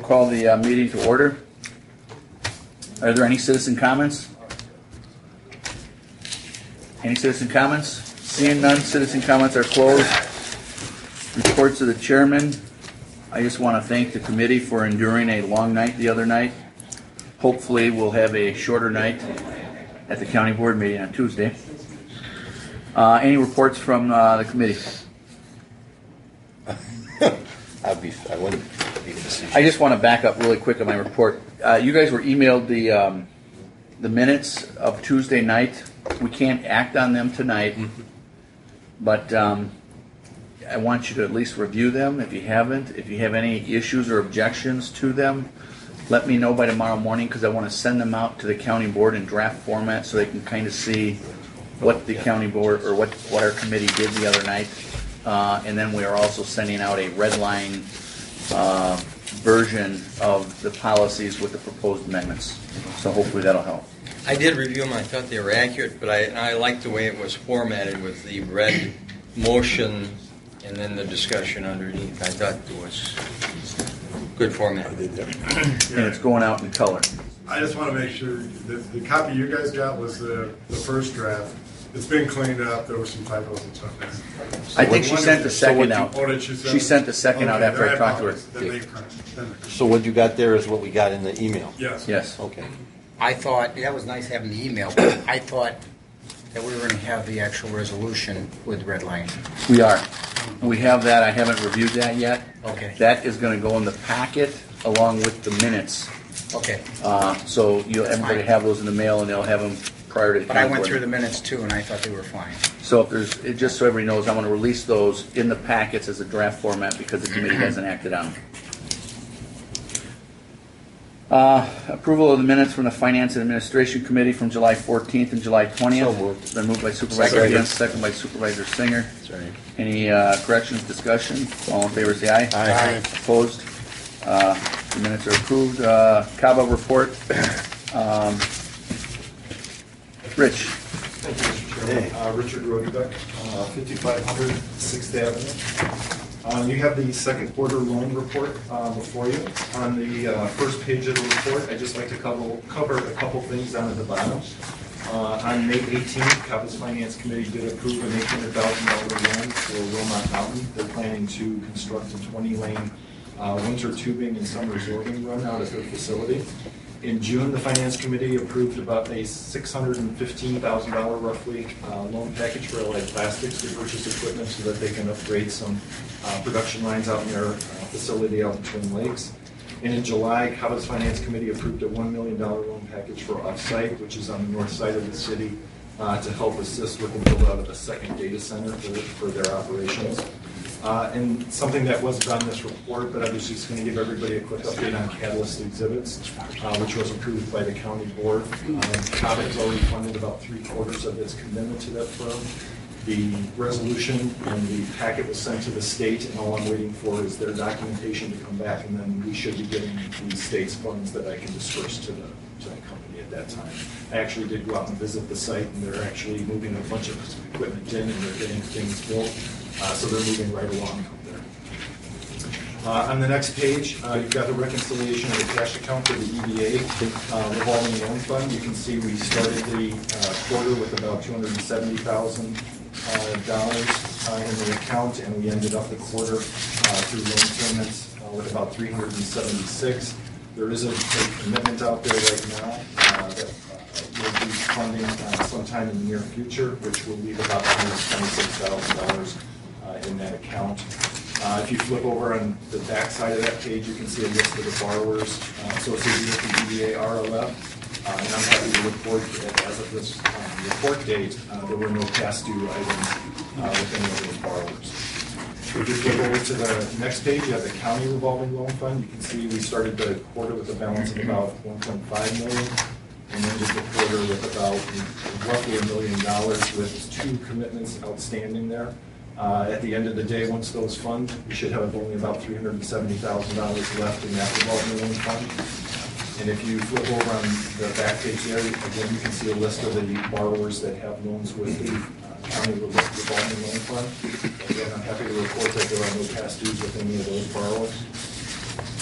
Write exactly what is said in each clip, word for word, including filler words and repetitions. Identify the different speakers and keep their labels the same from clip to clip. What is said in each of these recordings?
Speaker 1: call the uh, meeting to order. Are there any citizen comments? Any citizen comments? Seeing none, citizen comments are closed. Reports of the chairman. I just want to thank the committee for enduring a long night the other night. Hopefully we'll have a shorter night at the county board meeting on Tuesday. Uh, any reports from uh, the committee?
Speaker 2: I'd be, I wouldn't be facetious.
Speaker 1: I just want to back up really quick on my report. Uh, you guys were emailed the um, the minutes of Tuesday night. We can't act on them tonight, mm-hmm. but um, I want you to at least review them if you haven't. If you have any issues or objections to them, let me know by tomorrow morning because I want to send them out to the county board in draft format so they can kind of see what the county board or what, what our committee did the other night. Uh, and then we are also sending out a red line uh, version of the policies with the proposed amendments. So hopefully that'll help.
Speaker 3: I did review them. I thought they were accurate, but I, I liked the way it was formatted with the red motion and then the discussion underneath. I thought it was good format.
Speaker 1: And it's going out in color.
Speaker 4: I just want to make sure that the copy you guys got was the, the first draft. It's been cleaned up. There were some typos and stuff there.
Speaker 1: So I think she sent the second out.
Speaker 4: Oh, did she send
Speaker 1: She sent the second
Speaker 4: okay,
Speaker 1: out after I talked to her.
Speaker 4: Then they correct. Then they
Speaker 2: So what you got there is what we got in the email?
Speaker 4: Yes.
Speaker 1: Yes.
Speaker 2: Okay.
Speaker 5: I thought, that was nice having the email, but I thought that we were going to have the actual resolution with red line.
Speaker 1: We are. We have that. I haven't reviewed that yet.
Speaker 5: Okay.
Speaker 1: That is going to go in the packet along with the minutes.
Speaker 5: Okay.
Speaker 1: Uh, so you'll everybody have those in the mail, and they'll have them prior to the
Speaker 5: But I
Speaker 1: county
Speaker 5: went
Speaker 1: board.
Speaker 5: through the minutes too, and I thought they were fine.
Speaker 1: So if there's, it, just so everybody knows, I'm going to release those in the packets as a draft format because the committee hasn't acted on them. Uh, approval of the minutes from the Finance and Administration Committee from July fourteenth and July twentieth.
Speaker 2: So moved.
Speaker 1: It's been moved by Supervisor
Speaker 2: Second.
Speaker 1: Higgins, second by Supervisor Singer.
Speaker 2: Sorry.
Speaker 1: Any uh, corrections, discussion? All in favor, say aye.
Speaker 2: Aye.
Speaker 1: Opposed? Uh, the minutes are approved. Uh, CABA report. Um, Rich.
Speaker 6: Thank you, Mister Chairman. Uh, Richard Rodebeck, uh, fifty-five hundred sixth Avenue. Uh, you have the second quarter loan report uh, before you. On the uh, first page of the report, I'd just like to cover, cover a couple things down at the bottom. Uh, on May eighteenth, CABA's Finance Committee did approve an eight hundred thousand dollars loan for Wilmot Mountain. They're planning to construct a twenty lane uh, winter tubing and summer absorbing run out at their facility. In June, the Finance Committee approved about a six hundred fifteen thousand dollars roughly uh, loan package for Allied Plastics to purchase equipment so that they can upgrade some uh, production lines out in their uh, facility out in Twin Lakes. And in July, CABA's Finance Committee approved a one million dollars loan package for Offsite, which is on the north side of the city, uh, to help assist with the build out of a second data center for, for their operations. Uh, and something that wasn't on this report, but I was just going to give everybody a quick update on Catalyst Exhibits, uh, which was approved by the county board. Um, CABA has already funded about three quarters of its commitment to that firm. The resolution and the packet was sent to the state, and all I'm waiting for is their documentation to come back, and then we should be getting the state's funds that I can disperse to the, to the company at that time. I actually did go out and visit the site, and they're actually moving a bunch of equipment in, and they're getting things built. Uh, so they're moving right along up there. Uh, on the next page, uh, you've got the reconciliation of the cash account for the E D A uh, revolving loan fund. You can see we started the uh, quarter with about two hundred seventy thousand dollars uh, uh, in the account, and we ended up the quarter uh, through loan payments uh, with about three hundred seventy-six. There is a, a commitment out there right now uh, that uh, will be funding uh, sometime in the near future, which will leave about one hundred twenty-six thousand dollars in that account. Uh, if you flip over on the back side of that page, you can see a list of the borrowers uh, associated with the E D A R L F. Uh, and I'm happy to report that as of this um, report date, uh, there were no past due items uh, with any of those borrowers. If you flip over to the next page, you have the county revolving loan fund. You can see we started the quarter with a balance of about one point five million dollars. And then just a quarter with about roughly a million dollars with two commitments outstanding there. Uh, at the end of the day, once those fund, we should have only about three hundred seventy thousand dollars left in that revolving loan fund. And if you flip over on the back page there, again, you can see a list of the borrowers that have loans with the uh, county revolving loan fund. Again, I'm happy to report that there are no past dues with any of those borrowers.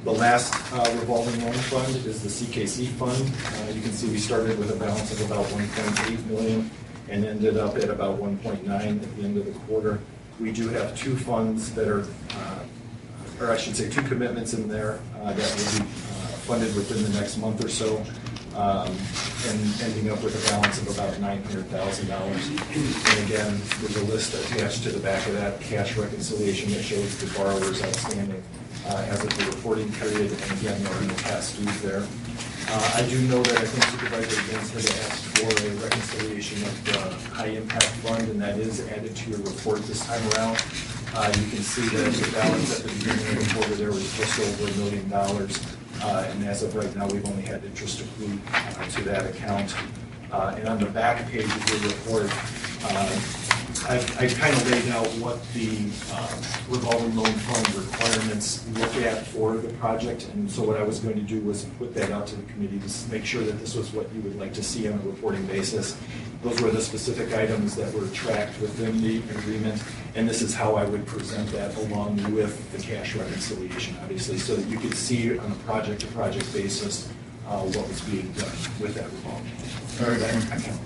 Speaker 6: The last uh, revolving loan fund is the C K C fund. Uh, You can see we started with a balance of about one point eight million and ended up at about one point nine at the end of the quarter. We do have two funds that are, uh, or I should say, two commitments in there uh, that will be uh, funded within the next month or so, um, and ending up with a balance of about nine hundred thousand dollars. And again, there's a list attached to the back of that cash reconciliation that shows the borrowers outstanding uh, as of the reporting period, and again, there are no past dues there. Uh, I do know that I think Supervisor Gaines had asked for a reconciliation of the high impact fund, and that is added to your report this time around. Uh, you can see that the balance at the beginning of the quarter there was just over a million dollars, uh, and as of right now, we've only had interest accrued uh, to that account. Uh, and on the back page of your report, uh, I've, I've kind of laid out what the uh, revolving loan fund requirements look at for the project, and so what I was going to do was put that out to the committee to s- make sure that this was what you would like to see on a reporting basis. Those were the specific items that were tracked within the agreement, and this is how I would present that along with the cash reconciliation, obviously, so that you could see on a project-to-project basis uh, what was being done with that revolving, or that account.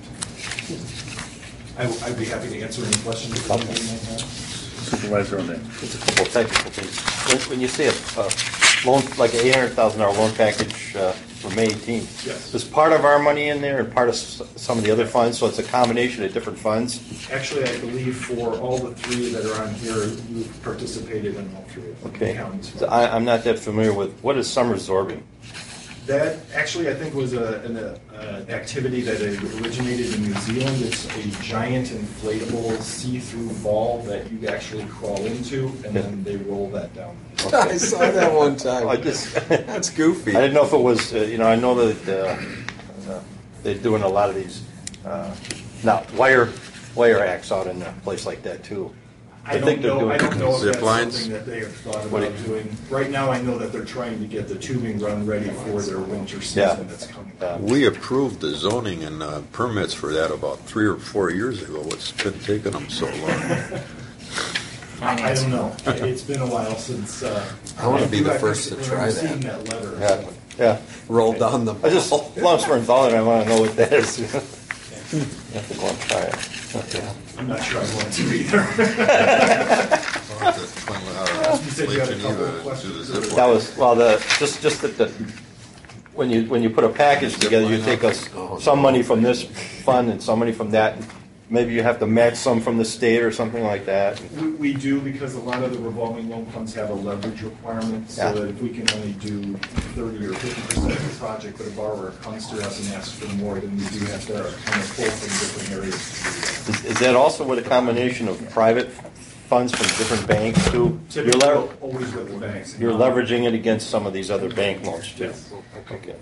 Speaker 6: I- I'd be happy to answer any questions that you might have.
Speaker 1: Supervisor O'Day.
Speaker 2: Just a couple of technical things. When, when you say a, a loan, like an eight hundred thousand dollar loan package uh, for May eighteenth,
Speaker 6: Yes.
Speaker 2: is part of our money in there and part of s- some of the other funds, so it's a combination of different funds?
Speaker 6: Actually, I believe for all the three that are on here, you've participated in all three of them.
Speaker 2: Okay.
Speaker 6: Counties.
Speaker 2: So I, I'm not that familiar with, what is summer absorbing?
Speaker 6: That actually, I think, was a, an uh, activity that originated in New Zealand. It's a giant inflatable see-through ball that you actually crawl into, and then they roll that down.
Speaker 7: I saw that one time.
Speaker 2: I just,
Speaker 7: That's goofy.
Speaker 2: I didn't know if it was, uh, you know, I know that uh, uh, they're doing a lot of these, uh, now, wire, wire acts out in a place like that too.
Speaker 6: I
Speaker 2: think
Speaker 6: don't
Speaker 2: they're
Speaker 6: know, I
Speaker 2: doing
Speaker 6: don't know if
Speaker 8: zip
Speaker 6: that's
Speaker 8: lines.
Speaker 6: something that they have thought
Speaker 2: What do
Speaker 6: about
Speaker 2: you-
Speaker 6: doing. Right now, I know that they're trying to get the tubing run ready for their winter
Speaker 2: Yeah.
Speaker 6: season that's coming.
Speaker 2: Yeah.
Speaker 8: We approved the zoning and uh, permits for that about three or four years ago. What's been taking them so long?
Speaker 6: I I don't know. It's been a while since. uh,
Speaker 7: I wanna be the
Speaker 6: I
Speaker 7: first to
Speaker 6: remember
Speaker 7: try
Speaker 6: seeing
Speaker 7: that.
Speaker 6: that letter.
Speaker 2: Yeah, yeah.
Speaker 7: Roll down the
Speaker 2: I just,
Speaker 7: ball.
Speaker 2: lumps for dollar, I want to know what that is. You have to go and try it.
Speaker 6: I'm not sure I want to either.
Speaker 8: I'll have to find out how to
Speaker 6: You said you had a
Speaker 8: Lake
Speaker 6: couple
Speaker 8: Geneva
Speaker 6: of
Speaker 8: to do
Speaker 6: questions.
Speaker 8: the zip
Speaker 2: That
Speaker 8: line.
Speaker 2: was, well, the, just, just that the, when you, when you put a package together, you take us some money from this fund and some money from that. Maybe you have to match some from the state or something like that.
Speaker 6: We, we do, because a lot of the revolving loan funds have a leverage requirement, so
Speaker 2: Yeah.
Speaker 6: that if we can only do thirty or fifty percent of the project, but a borrower comes to us and asks for more, then we do have to kind of pull from different areas to do that.
Speaker 2: Is, is that also with a combination of private funds from different banks too? You're,
Speaker 6: Typically,
Speaker 2: lever-
Speaker 6: always with the banks.
Speaker 2: you're leveraging it against some of these other bank loans too?
Speaker 6: Yes.
Speaker 2: Okay.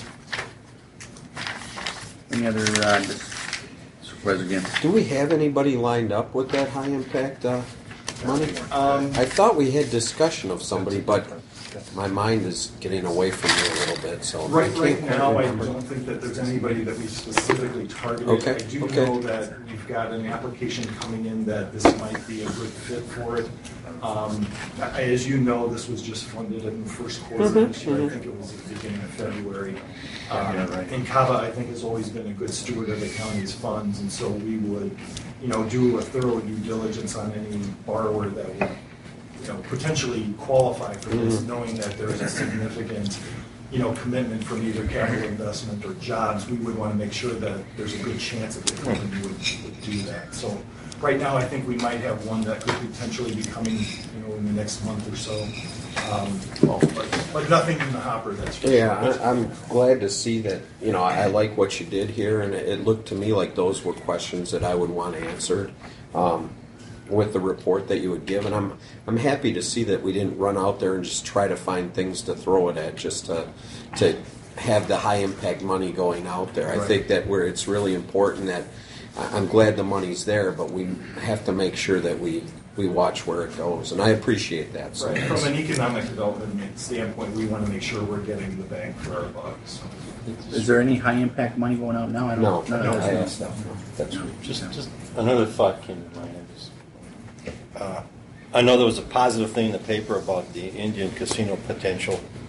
Speaker 1: Any other, uh, dis- Supervisor Ginn?
Speaker 7: Do we have anybody lined up with that high impact uh, money?
Speaker 6: Um,
Speaker 7: I thought we had discussion of somebody, but my mind is getting away from me a little bit. So
Speaker 6: Right,
Speaker 7: I
Speaker 6: right
Speaker 7: can't
Speaker 6: now, I
Speaker 7: remember.
Speaker 6: don't think that there's anybody that we specifically targeted.
Speaker 7: Okay,
Speaker 6: I do
Speaker 7: okay.
Speaker 6: know that we've got an application coming in that this might be a good fit for it. Um, I- As you know, this was just funded in the first quarter of this year. I think it was at the beginning of February. Um,
Speaker 1: Yeah, right.
Speaker 6: And CAVA, I think, has always been a good steward of the county's funds, and so we would, you know, do a thorough due diligence on any borrower that would, you know, potentially qualify for this, knowing that there's a significant, you know, commitment from either capital investment or jobs. We would want to make sure that there's a good chance that the company would, would do that. So right now, I think we might have one that could potentially be coming, you know, in the next month or so. Um, but, but nothing in the hopper, that's for
Speaker 7: Yeah,
Speaker 6: sure.
Speaker 7: I, I'm glad to see that. You know, I like what you did here, and it, it looked to me like those were questions that I would want answered um, with the report that you would give. And I'm I'm happy to see that we didn't run out there and just try to find things to throw it at, just to to have the high impact money going out there. I
Speaker 6: Right.
Speaker 7: think that where it's really important that I- I'm glad the money's there, but we have to make sure that we. We watch where it goes, and I appreciate that. So
Speaker 6: Right. From an economic development standpoint, we want to make sure we're getting the bang for our buck. So.
Speaker 1: Is there any high impact money going out now? I don't
Speaker 7: No,
Speaker 1: none
Speaker 7: no,
Speaker 1: of
Speaker 7: I
Speaker 1: that
Speaker 7: asked
Speaker 1: stuff.
Speaker 2: That's just, just another thought came to mind. Uh, I know there was a positive thing in the paper about the Indian casino potential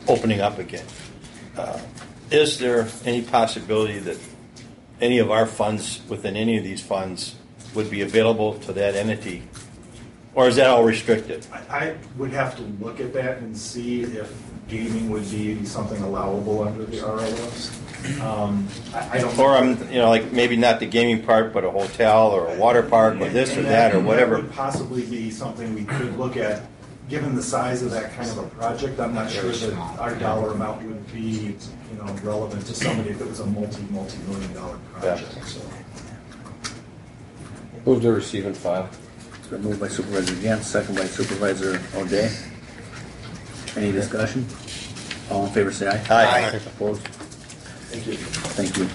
Speaker 2: opening up again. Uh, is there any possibility that any of our funds within any of these funds would be available to that entity? Or is that all restricted?
Speaker 6: I, I would have to look at that and see if gaming would be something allowable under the R L S. Um, I, I don't.
Speaker 2: Or I'm, you know, like maybe not the gaming part, but a hotel or a water park or this or that or whatever.
Speaker 6: That would possibly be something we could look at. Given the size of that kind of a project, I'm not sure that our dollar amount would be, you know, relevant to somebody if it was a multi, multi-million dollar project.
Speaker 2: Yeah.
Speaker 6: So.
Speaker 7: Move to receive and file.
Speaker 1: It's been moved by Supervisor Gantz, second by Supervisor O'Day. Any discussion? All in favor say aye.
Speaker 2: Aye.
Speaker 1: Opposed?
Speaker 6: Thank you.
Speaker 1: Thank you.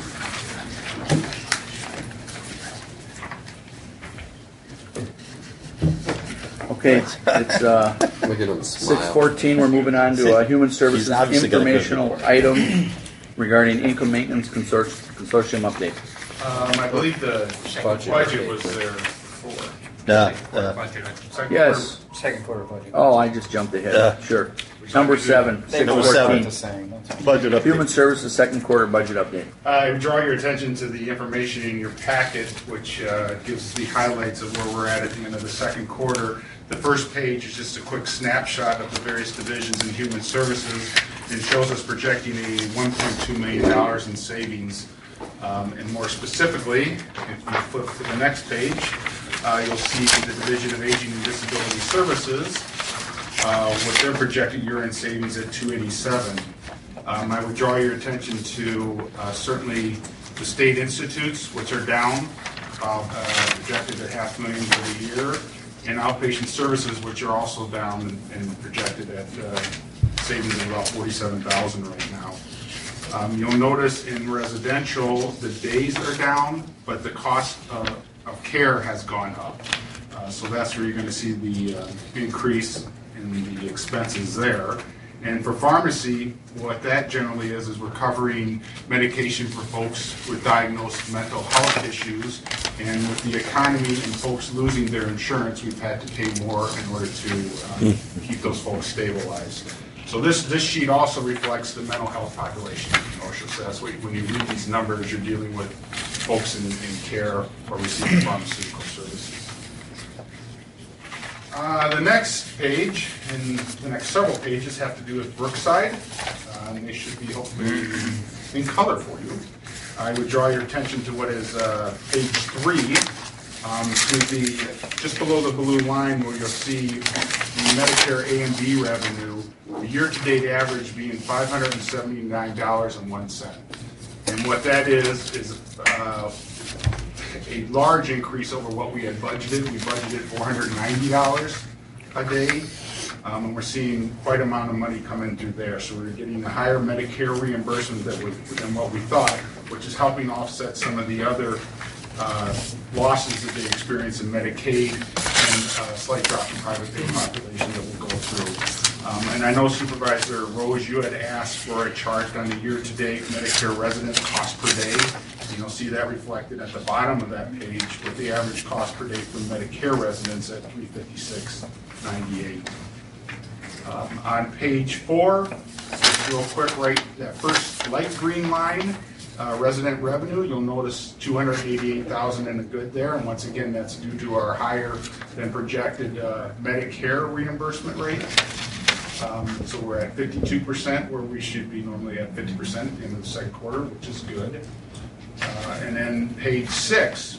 Speaker 1: Okay, it's uh,
Speaker 7: Look at him
Speaker 1: six
Speaker 7: smile.
Speaker 1: fourteen. We're moving on to a Human Services
Speaker 2: He's obviously got a good
Speaker 1: informational
Speaker 2: report.
Speaker 1: item regarding income maintenance consor- consortium update.
Speaker 9: Um, I believe the
Speaker 7: Budget.
Speaker 9: budget was there before.
Speaker 2: Yeah,
Speaker 9: Quarter
Speaker 2: uh,
Speaker 9: budget. Second
Speaker 1: Yes.
Speaker 5: Second quarter budget.
Speaker 1: Oh, I just jumped ahead.
Speaker 2: Yeah.
Speaker 1: Sure. Number seven,
Speaker 5: They
Speaker 1: six
Speaker 2: Number
Speaker 5: both
Speaker 2: seven.
Speaker 5: start
Speaker 1: fourteen.
Speaker 5: the same. That's all.
Speaker 2: budget update.
Speaker 1: Human Services second quarter budget update.
Speaker 9: I draw your attention to the information in your packet, which uh, gives the highlights of where we're at at the end of the second quarter. The first page is just a quick snapshot of the various divisions in Human Services. It shows us projecting a one point two million dollars in savings. Um, And more specifically, if you flip to the next page, uh, you'll see the Division of Aging and Disability Services, uh, what they're projecting year-end savings at two eighty-seven. Um, I would draw your attention to uh, certainly the state institutes, which are down, uh, uh, projected at half million for the year, and outpatient services, which are also down and, and projected at uh, savings of about forty-seven thousand right now. Um, you'll notice in residential, the days are down, but the cost uh, of care has gone up. Uh, so that's where you're going to see the uh, increase in the expenses there. And for pharmacy, what that generally is, is we're covering medication for folks with diagnosed mental health issues. And with the economy and folks losing their insurance, we've had to pay more in order to uh, keep those folks stabilized. So this, this sheet also reflects the mental health population in Kenosha. So that's what, when you read these numbers, you're dealing with folks in, in care or receiving pharmaceutical services. Uh, the next page, and the next several pages, have to do with Brookside. Uh, and they should be hopefully in color for you. I would draw your attention to what is uh, page three, um, to the just below the blue line where you'll see the Medicare A and B revenue, the year-to-date average being five hundred seventy-nine dollars and one cent. And what that is is uh, a large increase over what we had budgeted. We budgeted four hundred ninety dollars a day, um, and we're seeing quite an amount of money come in through there. So we're getting a higher Medicare reimbursement that we, than what we thought, which is helping offset some of the other uh, losses that they experience in Medicaid and a slight drop in private pay population that we'll go through. Um, and I know Supervisor Rose, you had asked for a chart on the year-to-date Medicare resident cost per day. And you'll see that reflected at the bottom of that page with the average cost per day for Medicare residents at three fifty-six ninety-eight. Um, on page four, just real quick, right, that first light green line, uh, resident revenue, you'll notice two hundred eighty-eight thousand in the good there. And once again, that's due to our higher than projected uh, Medicare reimbursement rate. Um, so we're at fifty-two percent where we should be normally at fifty percent at the end of the second quarter, which is good. Uh, and then page six,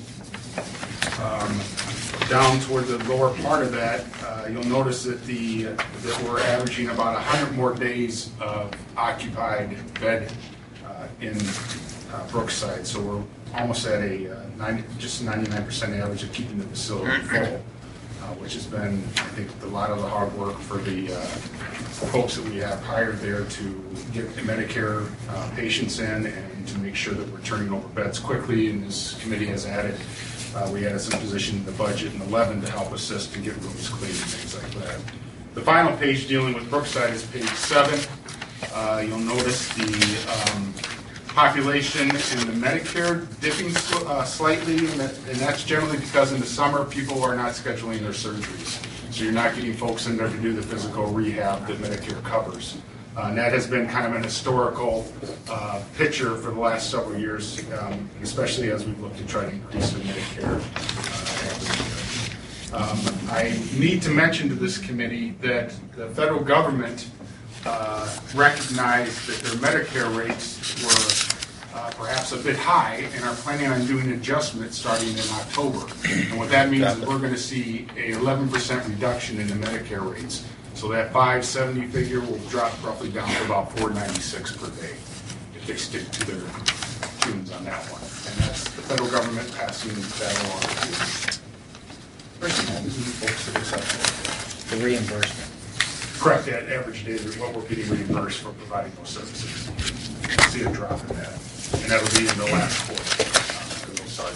Speaker 9: um, down toward the lower part of that, uh, you'll notice that the that we're averaging about one hundred more days of occupied bed uh, in uh, Brookside. So we're almost at a uh, ninety, just ninety-nine percent average of keeping the facility full, uh, which has been, I think, a lot of the hard work for the uh, folks that we have hired there to get the Medicare uh, patients in and to make sure that we're turning over beds quickly. And this committee has added, uh, we added some position in the budget in eleven to help assist and get rooms clean and things like that. The final page dealing with Brookside is page seven. Uh, you'll notice the um, population in the Medicare dipping uh, slightly, and, that, and that's generally because in the summer people are not scheduling their surgeries. So you're not getting folks in there to do the physical rehab that Medicare covers. Uh, and that has been kind of an historical uh, picture for the last several years, um, especially as we've looked to try to increase the Medicare uh, average. Um, I need to mention to this committee that the federal government uh, recognized that their Medicare rates were uh, perhaps a bit high and are planning on doing adjustments starting in October. And what that means is we're going to see a eleven percent reduction in the Medicare rates. So that five seventy figure will drop roughly down to about four ninety-six per day if they stick to their tunes on that one. And that's the federal government passing that along to folks that accept
Speaker 5: The reimbursement.
Speaker 9: it. Correct, that average day is what we're getting reimbursed for providing those services. You'll see a drop in that. And that'll be in the last quarter. Uh, it'll start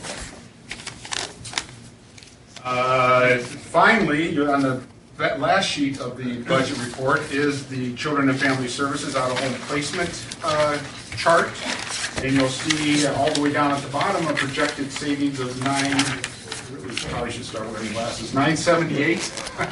Speaker 9: in October. Uh, finally, you're on the that last sheet of the budget report is the Children and Family Services out-of-home placement uh, chart. And you'll see all the way down at the bottom a projected savings of nine, really probably should start wearing glasses, nine seventy-eight.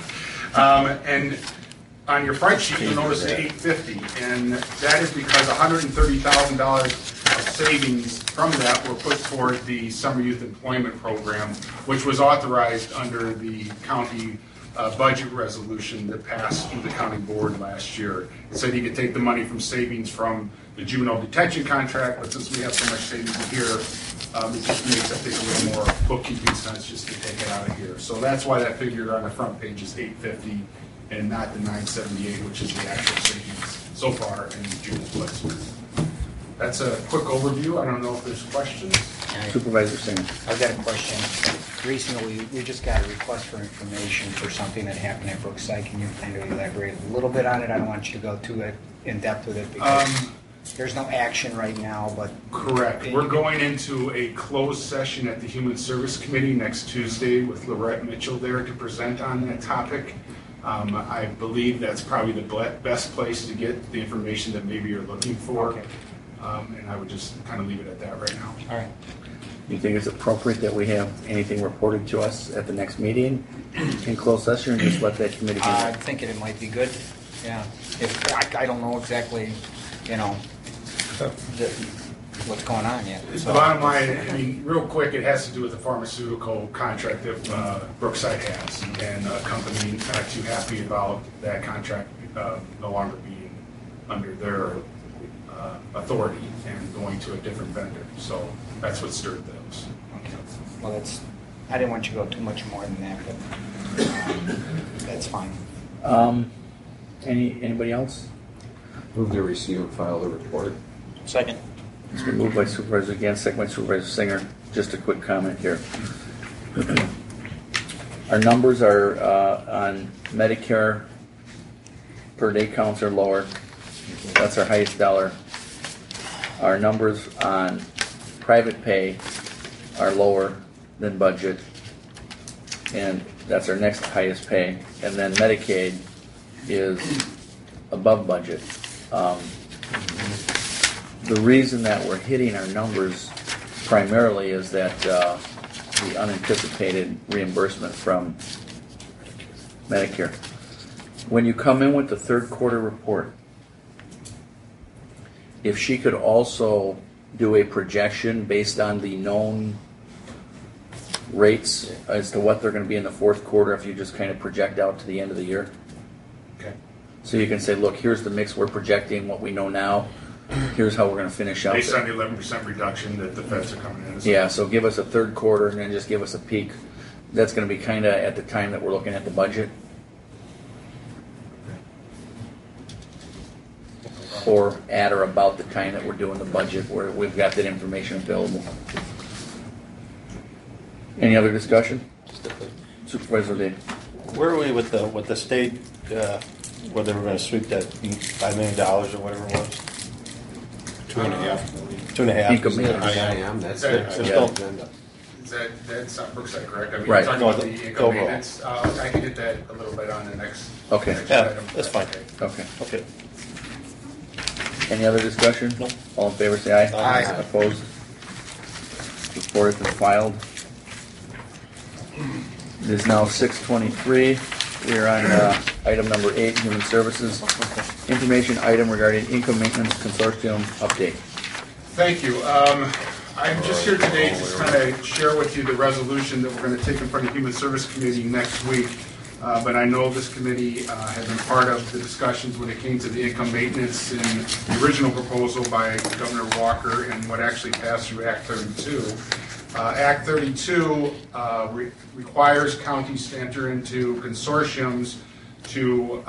Speaker 9: um, and on your front sheet, you'll notice the eight fifty. And that is because one hundred thirty thousand dollars of savings from that were put toward the Summer Youth Employment Program, which was authorized under the county Uh, budget resolution that passed through the county board last year. It said you could take the money from savings from the juvenile detention contract, but since we have so much savings here, um, it just makes, I think, a little more bookkeeping sense just to take it out of here. So that's why that figure on the front page is eight fifty and not the nine seventy-eight, which is the actual savings so far in the juvenile placement. That's a quick overview. I don't know if there's questions.
Speaker 1: Supervisor Singer.
Speaker 5: I've got a question. Recently, we just got a request for information for something that happened at Brookside. Can you kind of elaborate a little bit on it? I don't want you to go too in depth with it because
Speaker 9: Um,
Speaker 5: there's no action right now, but.
Speaker 9: Correct. We're going into a closed session at the Human Service Committee next Tuesday with Lorette Mitchell there to present on that topic. Um, I believe that's probably the ble- best place to get the information that maybe you're looking for.
Speaker 5: Okay.
Speaker 9: Um, and I would just kind of leave it at that right now.
Speaker 5: All right.
Speaker 1: You think it's appropriate that we have anything reported to us at the next meeting in closed session, or just let that committee do
Speaker 5: Uh, I'm
Speaker 1: it?
Speaker 5: thinking it might be good. Yeah. If, I, I don't know exactly, you know, the, what's going on yet.
Speaker 9: The
Speaker 5: So-
Speaker 9: bottom line, I mean, real quick, it has to do with the pharmaceutical contract that uh, Brookside has, and a company not too happy about that contract uh, no longer being under their uh, authority and going to a different vendor. So that's what stirred those.
Speaker 5: Okay. Well, that's, I didn't want you to go too much more than that, but um, that's fine.
Speaker 1: Um, any, anybody else?
Speaker 7: Move to receive and file the report.
Speaker 3: Second.
Speaker 1: It's been moved by Supervisor Gant, second by Supervisor Singer. Just a quick comment here. Our numbers are uh, on Medicare per day counts are lower. That's our highest dollar. Our numbers on private pay are lower than budget, and that's our next highest pay. And then Medicaid is above budget. Um, the reason that we're hitting our numbers primarily is that uh, the unanticipated reimbursement from Medicare. When you come in with the third quarter report, if she could also do a projection based on the known rates as to what they're going to be in the fourth quarter, if you just kind of project out to the end of the year.
Speaker 9: Okay.
Speaker 1: So you can say, look, here's the mix we're projecting, what we know now. Here's how we're going to finish out.
Speaker 9: Based on the eleven percent reduction that the feds are coming in.
Speaker 1: Yeah, so give us a third quarter and then just give us a peek. That's going to be kind of at the time that we're looking at the budget. Or at or about the time that we're doing the budget, where we've got that information available. Any other discussion? Supervisor Day.
Speaker 2: Where are we with the, with the state, uh, whether we're going to sweep that five million dollars or whatever it was?
Speaker 6: Two and a half.
Speaker 2: Two and a half.
Speaker 1: Income
Speaker 7: I
Speaker 1: maintenance.
Speaker 7: am, that's
Speaker 9: Yeah.
Speaker 7: the
Speaker 2: Yeah.
Speaker 7: agenda.
Speaker 9: Is that, that's not Brookside, correct? I mean,
Speaker 1: Right.
Speaker 9: you're talking
Speaker 2: No,
Speaker 9: about
Speaker 2: the-
Speaker 9: the
Speaker 2: the
Speaker 9: income
Speaker 2: overall.
Speaker 9: maintenance. Uh, I can get that a little bit on the next.
Speaker 1: Okay.
Speaker 9: next
Speaker 2: Yeah,
Speaker 9: item.
Speaker 2: that's fine.
Speaker 1: Okay.
Speaker 2: Okay.
Speaker 1: Any other discussion?
Speaker 2: No.
Speaker 1: All in favor, say aye.
Speaker 2: Aye.
Speaker 1: Opposed? Report has been filed. It is now six twenty-three. We are on uh, item number eight, Human Services. information item regarding income maintenance consortium update.
Speaker 9: Thank you. Um, I'm just here today to kind of share with you the resolution that we're going to take in front of Human Service Committee next week. Uh, but I know this committee uh, has been part of the discussions when it came to the income maintenance in the original proposal by Governor Walker and what actually passed through Act thirty-two. Uh, Act thirty-two uh, re requires counties to enter into consortiums to,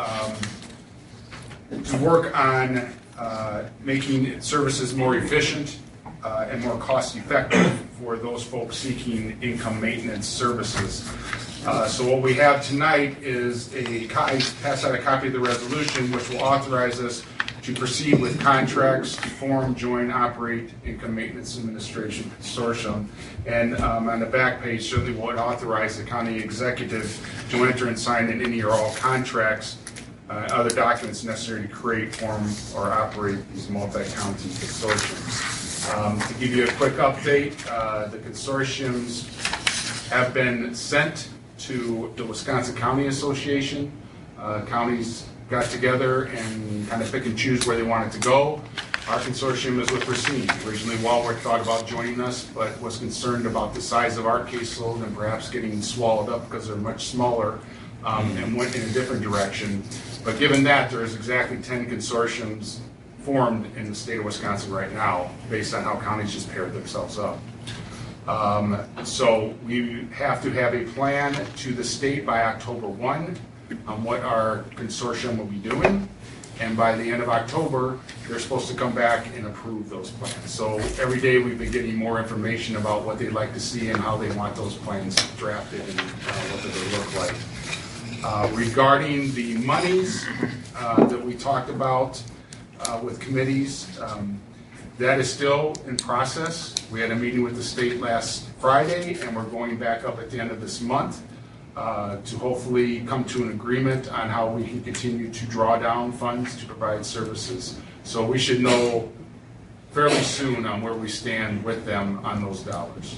Speaker 9: um, to work on uh, making services more efficient uh, and more cost effective for those folks seeking income maintenance services. Uh, so what we have tonight is a, I pass out a copy of the resolution which will authorize us to proceed with contracts to form, join, operate income maintenance administration consortium. And um, on the back page, certainly will authorize the county executive to enter and sign in any or all contracts, uh, other documents necessary to create, form, or operate these multi-county consortiums. Um, to give you a quick update, uh, the consortiums have been sent to the Wisconsin County Association. Uh, counties got together and kind of pick and choose where they wanted to go. Our consortium is with Racine. Originally, Walworth thought about joining us, but was concerned about the size of our caseload and perhaps getting swallowed up because they're much smaller, um, and went in a different direction. But given that, there's exactly ten consortiums formed in the state of Wisconsin right now, based on how counties just paired themselves up. Um, so we have to have a plan to the state by October first on what our consortium will be doing. And by the end of October, they're supposed to come back and approve those plans. So every day we've been getting more information about what they'd like to see and how they want those plans drafted and uh, what they will look like. Uh, regarding the monies uh, that we talked about uh, with committees, um, that is still in process. We had a meeting with the state last Friday, and we're going back up at the end of this month uh, to hopefully come to an agreement on how we can continue to draw down funds to provide services. So we should know fairly soon on where we stand with them on those dollars.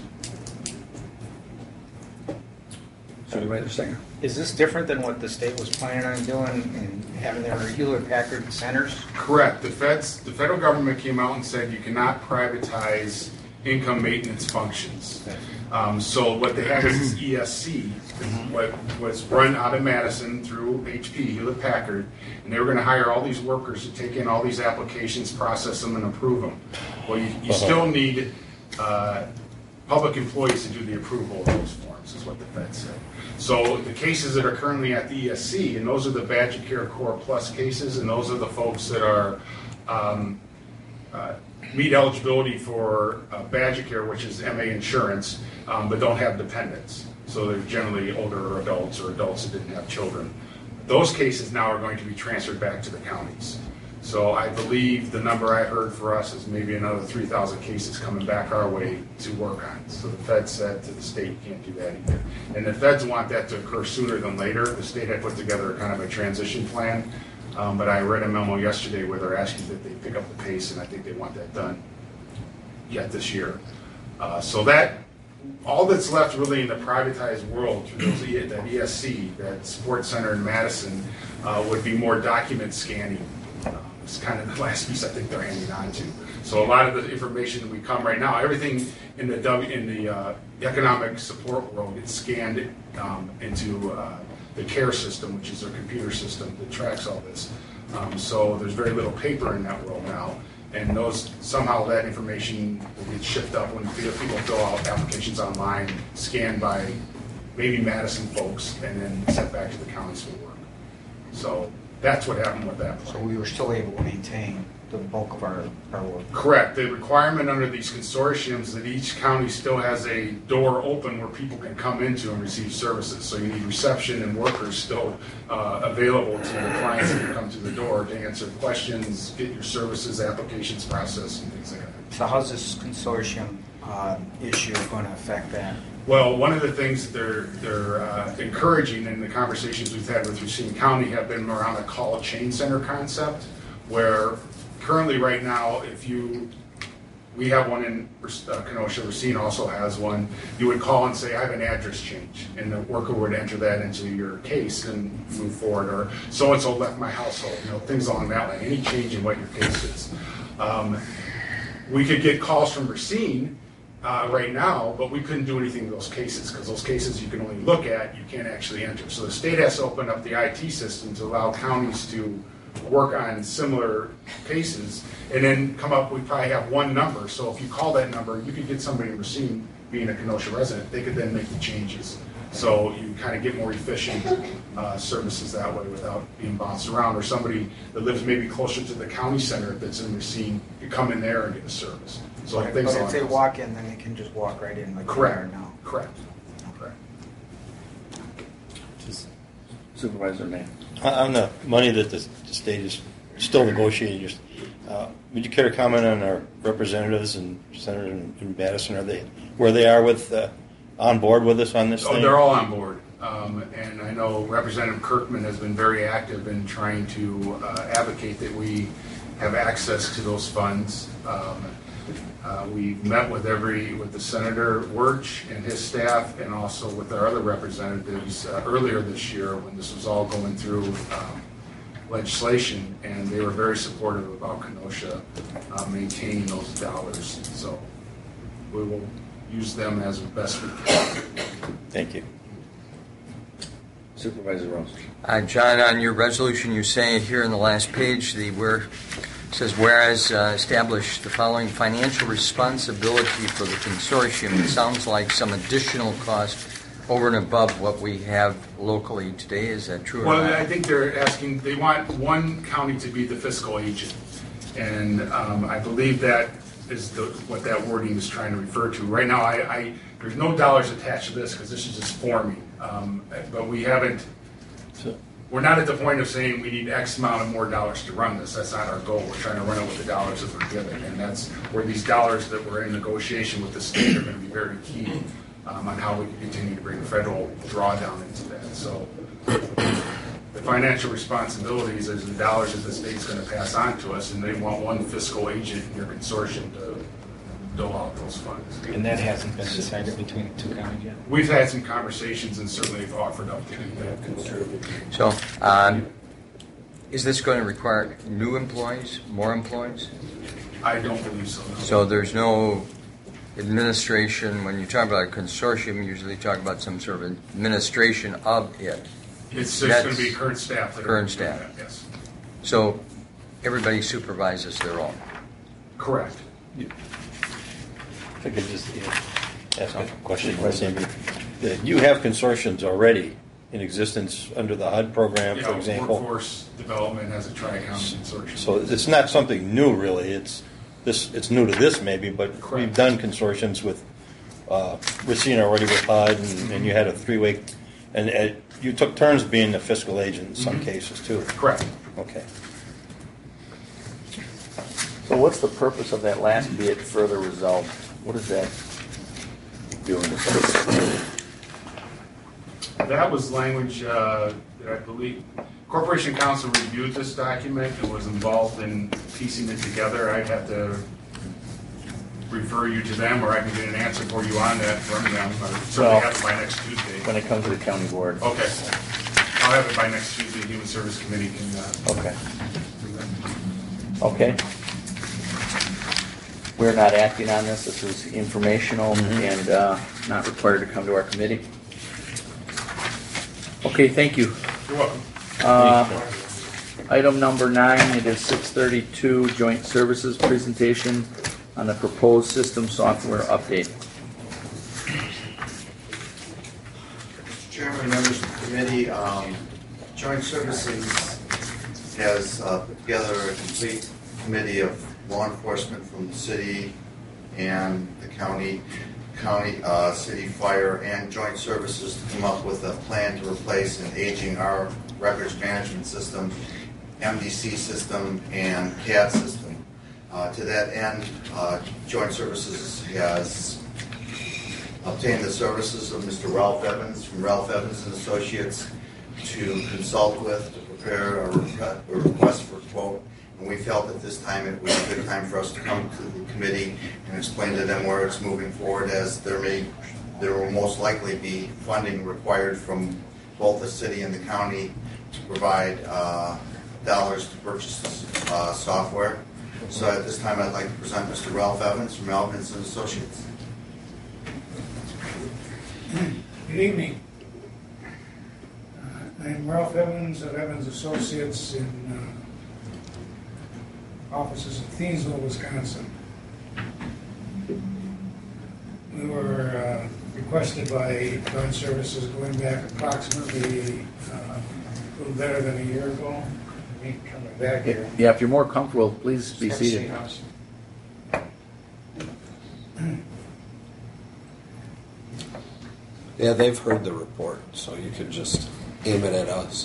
Speaker 1: Supervisor Singer.
Speaker 5: Is this different than what the state was planning on doing and having their Hewlett Packard centers?
Speaker 9: Correct. The feds, the federal government came out and said you cannot privatize income maintenance functions. Um, so what they have is this E S C, what was run out of Madison through H P, Hewlett Packard, and they were going to hire all these workers to take in all these applications, process them, and approve them. Well, you, you still need uh, public employees to do the approval of those forms, is what the Fed said. So the cases that are currently at the E S C, and those are the Badger Care Core Plus cases, and those are the folks that are um, uh, meet eligibility for uh, Badger Care, which is M A insurance, um, but don't have dependents. So they're generally older adults or adults that didn't have children. Those cases now are going to be transferred back to the counties. So I believe the number I heard for us is maybe another three thousand cases coming back our way to work on. So the Fed said to the state, you can't do that either. And the Feds want that to occur sooner than later. The state had put together kind of a transition plan, um, but I read a memo yesterday where they're asking that they pick up the pace, and I think they want that done yet this year. Uh, so that, all that's left really in the privatized world through those e that E S C, that sports center in Madison, uh, would be more document scanning. It's kind of the last piece I think they're hanging on to. So a lot of the information that we come right now, everything in the w, in the uh, economic support world gets scanned um, into uh, the CARE system, which is their computer system that tracks all this. Um, so there's very little paper in that world now, and those somehow that information will get shipped up when people fill out applications online, scanned by maybe Madison folks, and then sent back to the counties for work. So that's what happened with that plan.
Speaker 5: So we were still able to maintain the bulk of our, our work.
Speaker 9: Correct. The requirement under these consortiums that each county still has a door open where people can come into and receive services. So you need reception and workers still uh, available to the clients that come to the door to answer questions, get your services, applications processed, and things like that.
Speaker 5: So how's this consortium uh, issue going to affect that?
Speaker 9: Well, one of the things that they're, they're uh, encouraging in the conversations we've had with Racine County have been around a call chain center concept, where currently right now, if you we have one in uh, Kenosha. Racine also has one. You would call and say, I have an address change, and the worker would enter that into your case and move forward. Or so-and-so left my household, you know, things along that line, any change in what your case is. Um, we could get calls from Racine uh, right now, but we couldn't do anything in those cases because those cases you can only look at, you can't actually enter. So the state has to open up the I T system to allow counties to work on similar cases, and then come up, we probably have one number. So if you call that number, you could get somebody in Racine, being a Kenosha resident, they could then make the changes. So you kind of get more efficient uh, services that way without being bounced around. Or somebody that lives maybe closer to the county center that's in Racine, you come in there and get the service. So
Speaker 5: But
Speaker 9: things
Speaker 5: but
Speaker 9: along
Speaker 5: if they
Speaker 9: those-
Speaker 5: walk in, then they can just walk right in like they are
Speaker 9: Correct.
Speaker 5: now.
Speaker 9: Correct. Correct.
Speaker 1: Supervisor May.
Speaker 2: On the money that the the state is still negotiating, just, uh, would you care to comment on our representatives and Senator in Madison? Are they where they are with uh, on board with us on this
Speaker 9: Oh,
Speaker 2: thing?
Speaker 9: they're all on board. Um, and I know Representative Kirkman has been very active in trying to uh, advocate that we have access to those funds. Um, uh, we met with every with the Senator Wirch and his staff, and also with our other representatives uh, earlier this year when this was all going through um, legislation, and they were very supportive about Kenosha uh, maintaining those dollars. So we will use them as best we can.
Speaker 2: Thank you.
Speaker 1: Supervisor Rose.
Speaker 3: Uh, John, on your resolution, you say it here in the last page, the where it says, whereas uh, establish the following financial responsibility for the consortium. It sounds like some additional cost over and above what we have locally today. Is that true?
Speaker 9: Well,
Speaker 3: or not?
Speaker 9: I think they're asking, they want one county to be the fiscal agent. And um, I believe that is the, what that wording is trying to refer to. Right now, I, I there's no dollars attached to this because this is just forming. Um, but we haven't,
Speaker 2: So,
Speaker 9: we're not at the point of saying we need X amount of more dollars to run this. That's not our goal. We're trying to run it with the dollars that we're given. And that's where these dollars that we're in negotiation with the state are going to be very key um, on how we can continue to bring federal drawdown into that. So the financial responsibilities is the dollars that the state's going to pass on to us, and they want one fiscal agent in your consortium to dole out those funds.
Speaker 5: And that hasn't been decided between the two counties yet?
Speaker 9: We've had some conversations, and certainly have offered up to do that.
Speaker 3: So, um, is this going to require new employees, more employees?
Speaker 9: I don't believe so, no.
Speaker 3: So there's no administration, when you talk about a consortium, you usually talk about some sort of administration of it.
Speaker 9: It's just going
Speaker 3: That's
Speaker 9: to be current staff. that are
Speaker 3: current
Speaker 9: doing
Speaker 3: staff.
Speaker 9: that, Yes,
Speaker 3: So everybody supervises their own.
Speaker 9: correct.
Speaker 2: if I could just yeah, ask a question, Sandy. That you have consortiums already in existence under the H U D program, for
Speaker 9: Yeah,
Speaker 2: example.
Speaker 9: Workforce Development has a tri-county consortium.
Speaker 2: So it's not something new, really. It's this. It's new to this, maybe, but we've
Speaker 9: Correct.
Speaker 2: done consortiums with uh, Racine already with H U D, and, and you had a three-way, and uh, you took turns being the fiscal agent in some
Speaker 9: Mhm.
Speaker 2: cases too.
Speaker 9: Correct.
Speaker 2: Okay.
Speaker 1: So what's the purpose of that last be it further resolved? What is that doing?
Speaker 9: That was language uh, that I believe Corporation Counsel reviewed this document and was involved in piecing it together. I'd have to refer you to them, or I can get an answer for you on that from them. I certainly
Speaker 1: Well,
Speaker 9: have it by next Tuesday.
Speaker 1: When it comes to the county board.
Speaker 9: Okay. I'll have it by next Tuesday. The Human Service Committee can. Uh,
Speaker 1: Okay.
Speaker 9: present.
Speaker 1: Okay. We're not acting on this. This is informational and uh, not required to come to our committee. Okay, thank you.
Speaker 9: You're welcome.
Speaker 1: Uh, Item number nine, it is six thirty-two, joint services presentation on the proposed system software update.
Speaker 10: Mister Chairman, members of the committee, um, Joint Services has uh, put together a complete committee of law enforcement from the city and the county, county, uh, city fire, and Joint Services to come up with a plan to replace an aging our records management system, M D C system, and C A D system. Uh, to that end, uh, Joint Services has obtained the services of Mister Ralph Evans from Ralph Evans and Associates to consult with, to prepare a, re- a request for quote And we felt at this time it was a good time for us to come to the committee and explain to them where it's moving forward, as there may, there will most likely be funding required from both the city and the county to provide uh, dollars to purchase this uh, software. So at this time, I'd like to present Mister Ralph Evans from Evans and Associates.
Speaker 11: Good evening. Uh, I'm Ralph Evans of Evans Associates in uh, offices in Thiensville, Wisconsin. We were uh, requested by Joint Services going back approximately uh, a little better than a year ago. Me coming back here.
Speaker 1: Yeah, if you're more comfortable, please be
Speaker 11: Have a
Speaker 1: seated.
Speaker 11: seat, House.
Speaker 7: Yeah, they've heard the report, so you could just aim it at us.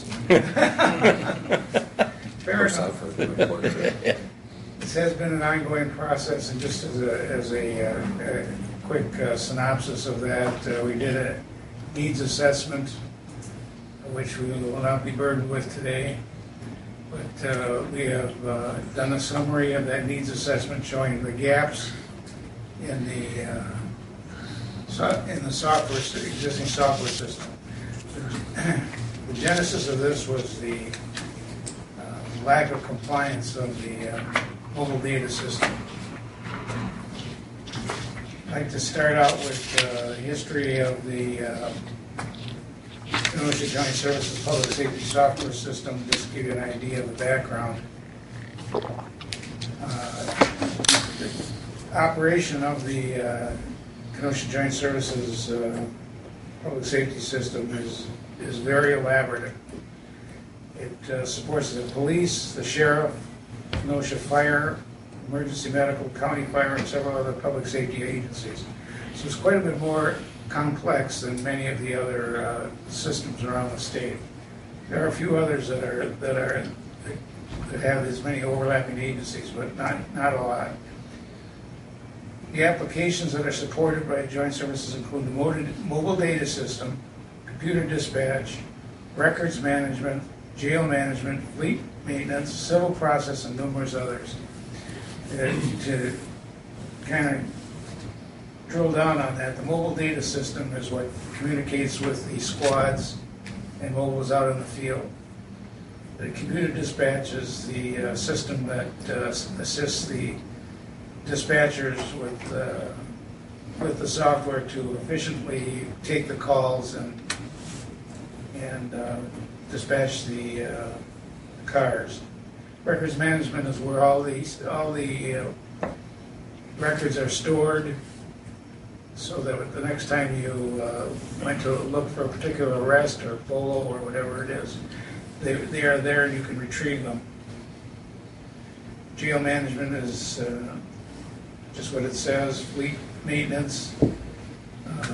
Speaker 7: Of
Speaker 11: Fair
Speaker 7: course,
Speaker 11: enough.
Speaker 7: I've heard the report too.
Speaker 11: This has been an ongoing process, and just as a, as a, uh, a quick uh, synopsis of that, uh, we did a needs assessment, which we will not be burdened with today. But uh, we have uh, done a summary of that needs assessment showing the gaps in the uh, so- in the software, existing software system. The genesis of this was the uh, lack of compliance of the uh, mobile data system. I'd like to start out with uh, history of the uh, Kenosha County Services Public Safety Software System, just to give you an idea of the background. Uh, the operation of the uh, Kenosha Joint Services uh, Public Safety System is, is very elaborate. It uh, supports the police, the sheriff, Kenosha Fire, Emergency Medical, County Fire, and several other public safety agencies. So it's quite a bit more complex than many of the other uh, systems around the state. There are a few others that are that are that have as many overlapping agencies, but not not a lot. The applications that are supported by Joint Services include the mobile mobile data system, computer dispatch, records management, jail management, fleet maintenance, civil process, and numerous others. Uh, to kind of drill down on that, the mobile data system is what communicates with the squads and mobiles out in the field. The computer dispatch is the uh, system that uh, assists the dispatchers with uh, with the software to efficiently take the calls and and uh, dispatch the uh, cars. Records management is where all these all the uh, records are stored, so that the next time you uh, went to look for a particular arrest or bolo or whatever it is, they, they are there and you can retrieve them. Jail management is uh, just what it says, fleet maintenance uh,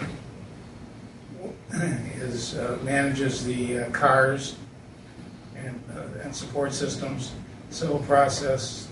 Speaker 11: is uh, manages the uh, cars and, uh, and support systems, civil process,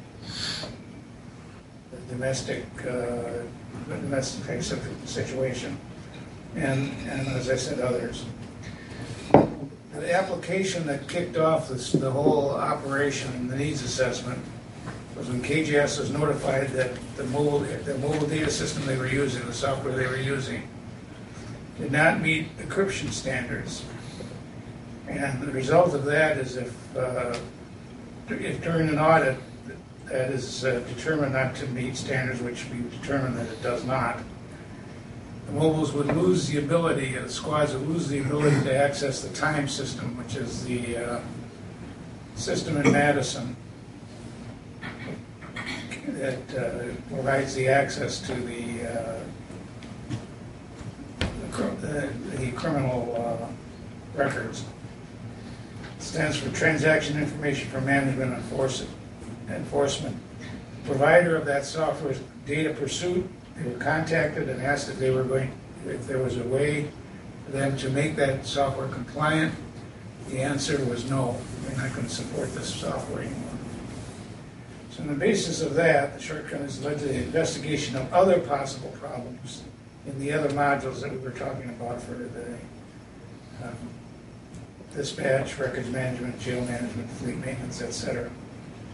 Speaker 11: the domestic uh, the domestic situation, and, and as I said, others. The application that kicked off this, the whole operation and the needs assessment was when K J S was notified that the mobile, the mobile data system they were using, the software they were using, did not meet encryption standards. And the result of that is if, uh, if during an audit that is uh, determined not to meet standards, which we determined that it does not, the mobiles would lose the ability, the squads would lose the ability to access the time system, which is the uh, system in Madison that uh, provides the access to the, uh, the, cr- the, the criminal uh, records. It stands for Transaction Information for Management Enforce- Enforcement. Provider of that software is Data Pursuit. They were contacted and asked if they were going, if there was a way for them to make that software compliant. The answer was no. They're not going to support this software anymore. So on the basis of that, the shortcomings led to the investigation of other possible problems in the other modules that we were talking about for the um, dispatch, records management, jail management, fleet maintenance, et cetera.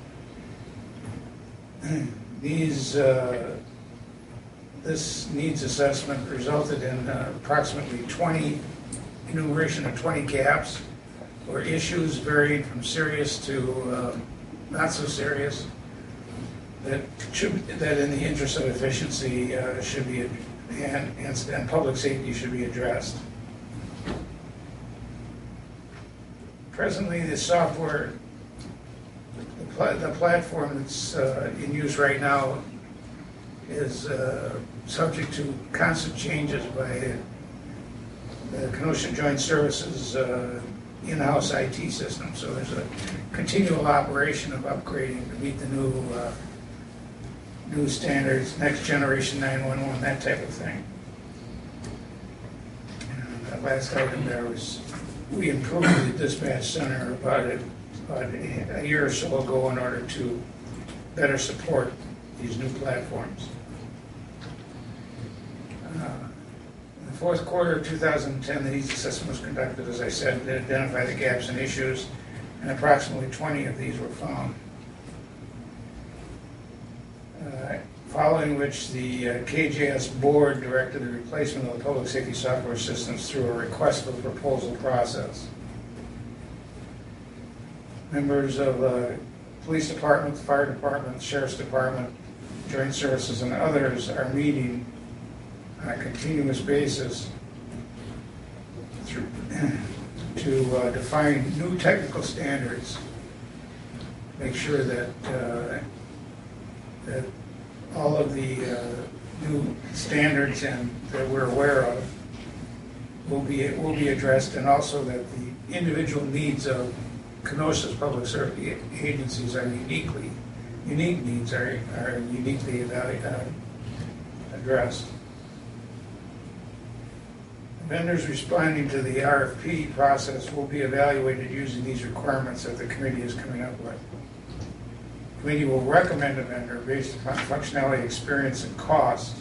Speaker 11: these, uh, this needs assessment resulted in uh, approximately twenty, enumeration of twenty gaps or issues varying from serious to uh, not so serious that should, that in the interest of efficiency uh, should be, and, and, and public safety should be addressed. Presently, the software, the, pl the platform that's uh, in use right now is uh, subject to constant changes by the Kenosha Joint Services uh, in-house I T system. So there's a continual operation of upgrading to meet the new uh, new standards, next generation nine one one, that type of thing. And that last item there was, we improved the dispatch center about, it, about a year or so ago in order to better support these new platforms. Uh, in the fourth quarter of two thousand ten, the needs assessment was conducted, as I said, to identify the gaps and issues, and approximately twenty of these were found. Uh, following which the uh, K J S board directed the replacement of the public safety software systems through a request for proposal process. Members of the police department, the fire department, the sheriff's department, joint services, and others are meeting on a continuous basis through, to uh, define new technical standards, make sure that uh, that all of the uh, new standards and that we're aware of will be will be addressed, and also that the individual needs of Kenosha's public service agencies are uniquely unique needs are are uniquely evaluated, uh, addressed. Vendors responding to the R F P process will be evaluated using these requirements that the committee is coming up with. The committee will recommend a vendor based upon functionality, experience, and cost,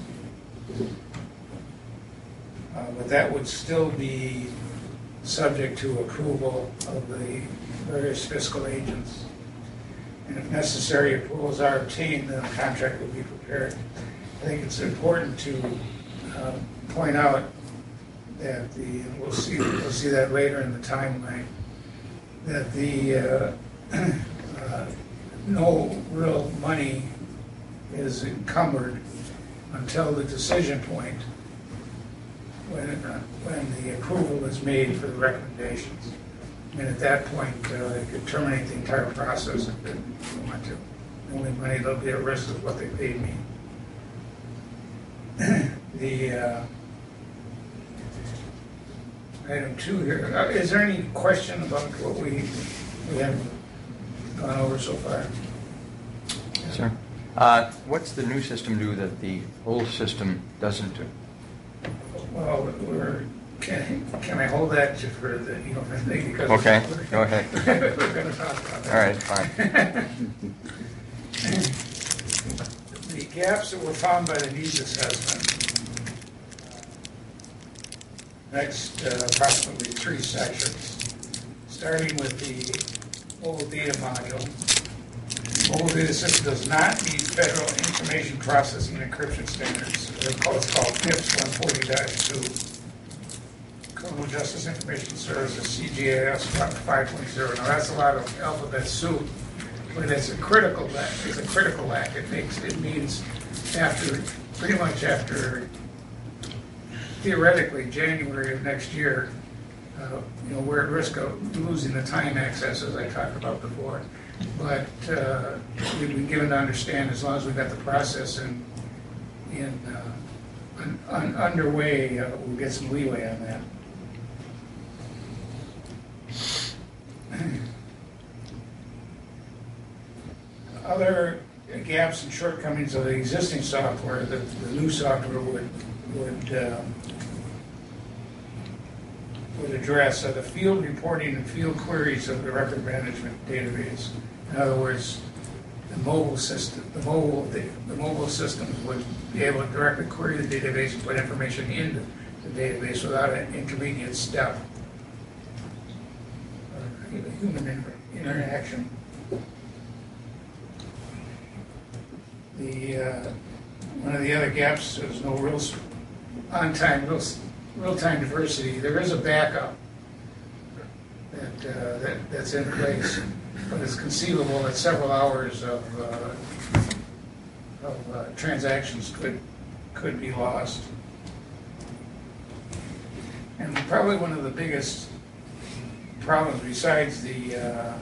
Speaker 11: uh, but that would still be subject to approval of the various fiscal agents. And if necessary approvals are obtained, then the contract will be prepared. I think it's important to uh, point out that the, we'll see, we'll see that later in the timeline, that the uh, uh, no real money is encumbered until the decision point when, uh, when the approval is made for the recommendations. And at that point, uh, they could terminate the entire process if they want to. The only money that'll be at risk is what they paid me. the uh, item two here, uh, is there any question about what we, we have gone over so far?
Speaker 3: Sir, uh, what's the new system do that the old system doesn't do?
Speaker 11: Well, we're, can, can I hold that to for the, you know, for the, because
Speaker 3: okay, go ahead.
Speaker 11: We're going to talk about that.
Speaker 3: All right, fine.
Speaker 11: The gaps that were found by the needs assessment, next uh, approximately three sections, starting with the mobile data module. Mobile data system does not meet federal information processing encryption standards. It's called, it's called P I P S one forty dash two. Criminal Justice Information Services, C G A S five twenty. Now that's a lot of alphabet soup, but it's a critical lack. It's a critical lack. It makes it means after pretty much after theoretically January of next year, uh, you know, we're at risk of losing the time access as I talked about before. But uh, we've been given to understand as long as we've got the process in in uh, un, un, underway, uh, we'll get some leeway on that. Other gaps and shortcomings of the existing software that the new software would would um, would address are the field reporting and field queries of the record management database. In other words, the mobile system, the mobile the, the mobile systems would be able to directly query the database and put information into the database without an intermediate step, or human inter interaction. The, uh, one of the other gaps is no real s- on-time, real, s- real-time diversity. There is a backup that, uh, that, that's in place, but it's conceivable that several hours of, uh, of uh, transactions could, could be lost. And probably one of the biggest problems besides the uh,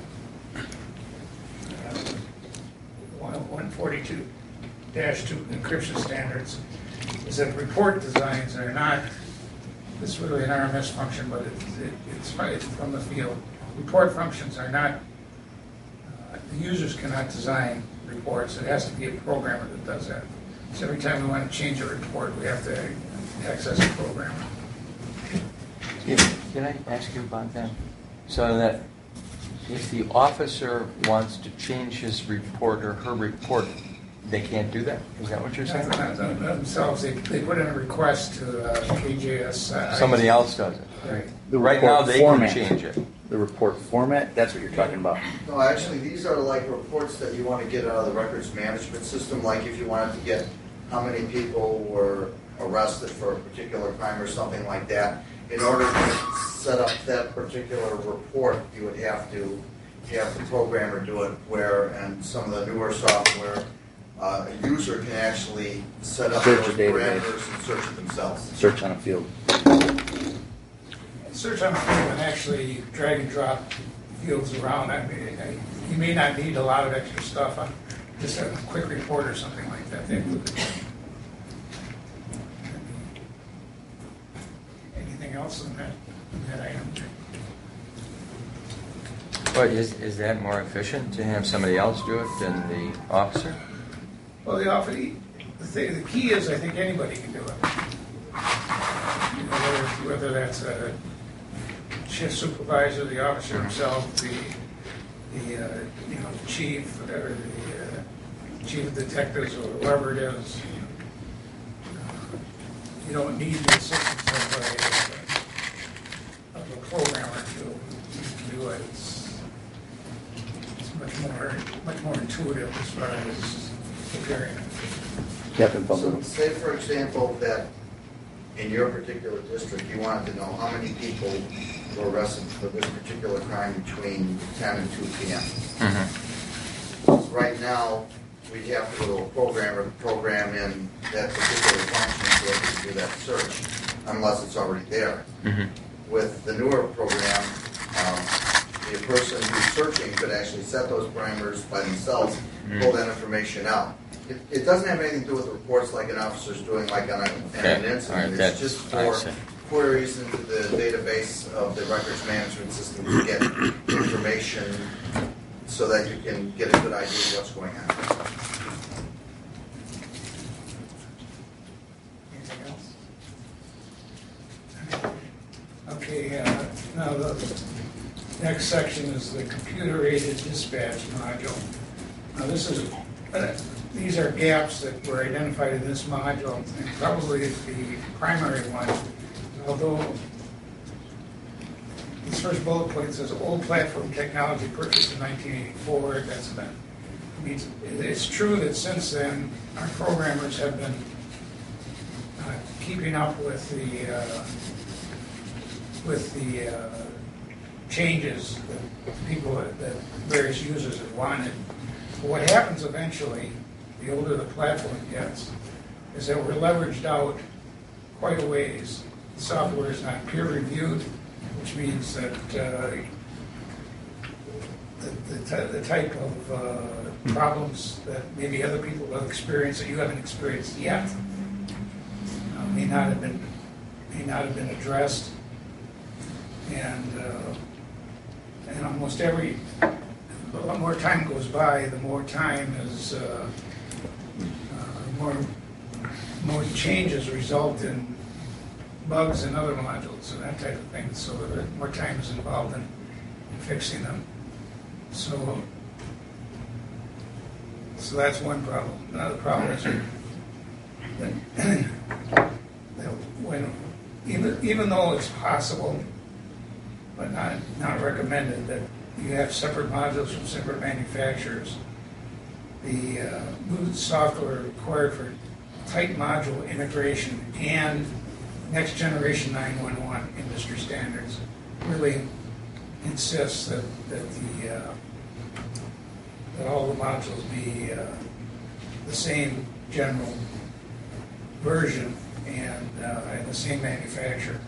Speaker 11: uh, one forty-two dash two encryption standards is that report designs are not, this is really an R M S function, but it, it, it's, it's from the field. Report functions are not, uh, the users cannot design reports. It has to be a programmer that does that. So every time we want to change a report, we have to access a programmer.
Speaker 3: Can I ask you about that? So that if the officer wants to change his report or her report, they can't do that? Is that what you're saying?
Speaker 11: Not, not, not themselves. They, they put in a request to uh, K J S. Uh,
Speaker 3: Somebody else does it.
Speaker 11: Right.
Speaker 1: The
Speaker 3: Right
Speaker 1: report
Speaker 3: now, they
Speaker 1: format.
Speaker 3: can change it.
Speaker 1: The report format, that's what you're talking about.
Speaker 10: No, actually, these are like reports that you want to get out of the records management system, like if you wanted to get how many people were arrested for a particular crime or something like that. In order to set up that particular report, you would have to have the programmer do it, where, and some of the newer software, uh, a user can actually set up
Speaker 1: Search
Speaker 10: those
Speaker 1: a database.
Speaker 10: parameters and search it themselves.
Speaker 1: Search on a field.
Speaker 11: Search on a field and actually drag and drop fields around. I mean, I, you may not need a lot of extra stuff on just a quick report or something like that. They include it. Anything else in that, in that item?
Speaker 3: But is, is that more efficient to have somebody else do it than the officer?
Speaker 11: Well, the, offer, the, thing, the key is, I think anybody can do it. You know, whether, whether that's a shift supervisor, the officer himself, the, the uh, you know, the chief, whatever, the uh, chief of detectives, or whoever it is. You don't need the assistance of a, of a programmer to do it. It's, it's much more much more intuitive as far as preparing it.
Speaker 1: Captain
Speaker 10: So
Speaker 1: Bumble.
Speaker 10: say, for example, that in your particular district, you wanted to know how many people were arrested for this particular crime between ten and two p.m.
Speaker 3: Mm-hmm.
Speaker 10: Right now, we have to go to a programmer to program in that particular function so we can do that search, unless it's already there.
Speaker 3: Mm-hmm.
Speaker 10: With the newer program, um, the person who's searching could actually set those parameters by themselves,
Speaker 3: Mm-hmm.
Speaker 10: pull that information out. It, it doesn't have anything to do with reports like an officer's doing, like on, a, on
Speaker 3: Okay.
Speaker 10: an incident.
Speaker 3: All right,
Speaker 10: It's
Speaker 3: that's-
Speaker 10: just
Speaker 3: I
Speaker 10: for
Speaker 3: see.
Speaker 10: queries into the database of the records management system to get information so that you can get a good idea of what's going on.
Speaker 11: Anything else? Okay, uh, now the next section is the computer-aided dispatch module. Now this is, uh, these are gaps that were identified in this module, and probably the primary one, although this first bullet point says old platform technology purchased in nineteen eighty-four, that's been, I mean, it's true that since then, our programmers have been uh, keeping up with the, uh, with the uh, changes that people, that various users have wanted. But what happens eventually, the older the platform gets, is that we're leveraged out quite a ways. The software is not peer-reviewed, which means that uh, the, the, ty- the type of uh, problems that maybe other people have experienced that you haven't experienced yet uh, may not have been may not have been addressed, and uh, and almost every the more time goes by, the more time is uh, uh, more more changes result in bugs in other modules and that type of thing, so that more time is involved in fixing them. So, so that's one problem. Another problem is that, that when, even, even though it's possible, but not, not recommended, that you have separate modules from separate manufacturers, the uh, new software required for tight module integration and next generation nine one one industry standards really insists that, that the uh, that all the modules be uh, the same general version and, uh, and the same manufacturer.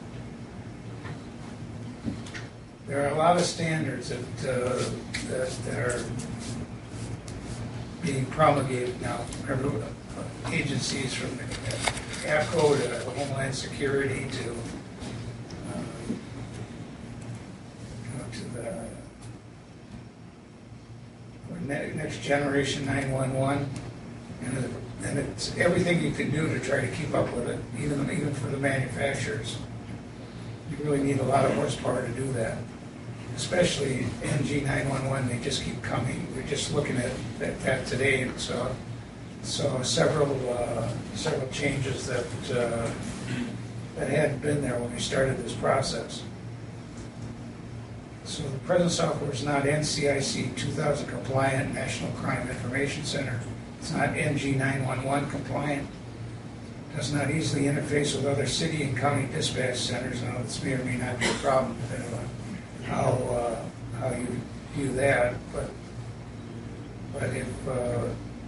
Speaker 11: There are a lot of standards that, uh, that, that are being promulgated now. Remember, uh, agencies from APCO to Homeland Security to uh, you know, to the ne- next generation nine one one, and, it, and it's everything you can do to try to keep up with it, even even for the manufacturers. You really need a lot of horsepower to do that. Especially N G nine one one, they just keep coming. We're just looking at, at that today, and so so several uh, several changes that uh, that hadn't been there when we started this process. So the present software is not N C I C two thousand compliant, National Crime Information Center. It's not N G nine one one compliant. Does not easily interface with other city and county dispatch centers. Now, this may or may not be a problem depending on how uh, how you view that, but but if uh,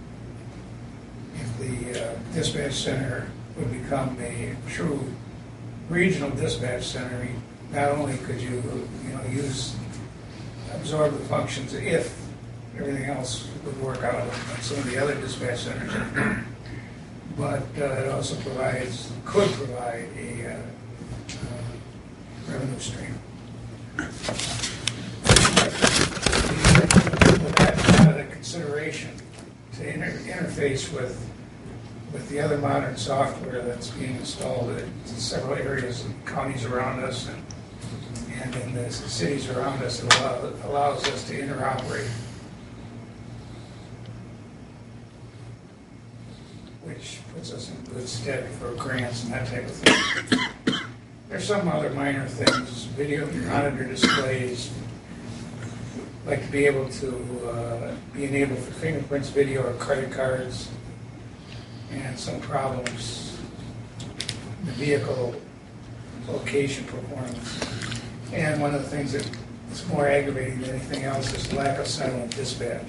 Speaker 11: if the uh, dispatch center would become a true regional dispatch center, not only could you you know use absorb the functions if everything else would work out on some of the other dispatch centers, but uh, it also provides could provide a uh, uh, revenue stream. With that out of the consideration to inter- interface with with the other modern software that's being installed in several areas and counties around us and, and in the cities around us, it allow, allows us to interoperate, which puts us in good stead for grants and that type of thing. There's some other minor things, video monitor displays, like to be able to uh, be enabled for fingerprints, video, or credit cards, and some problems, the vehicle location performance. And one of the things that is more aggravating than anything else is the lack of silent dispatch.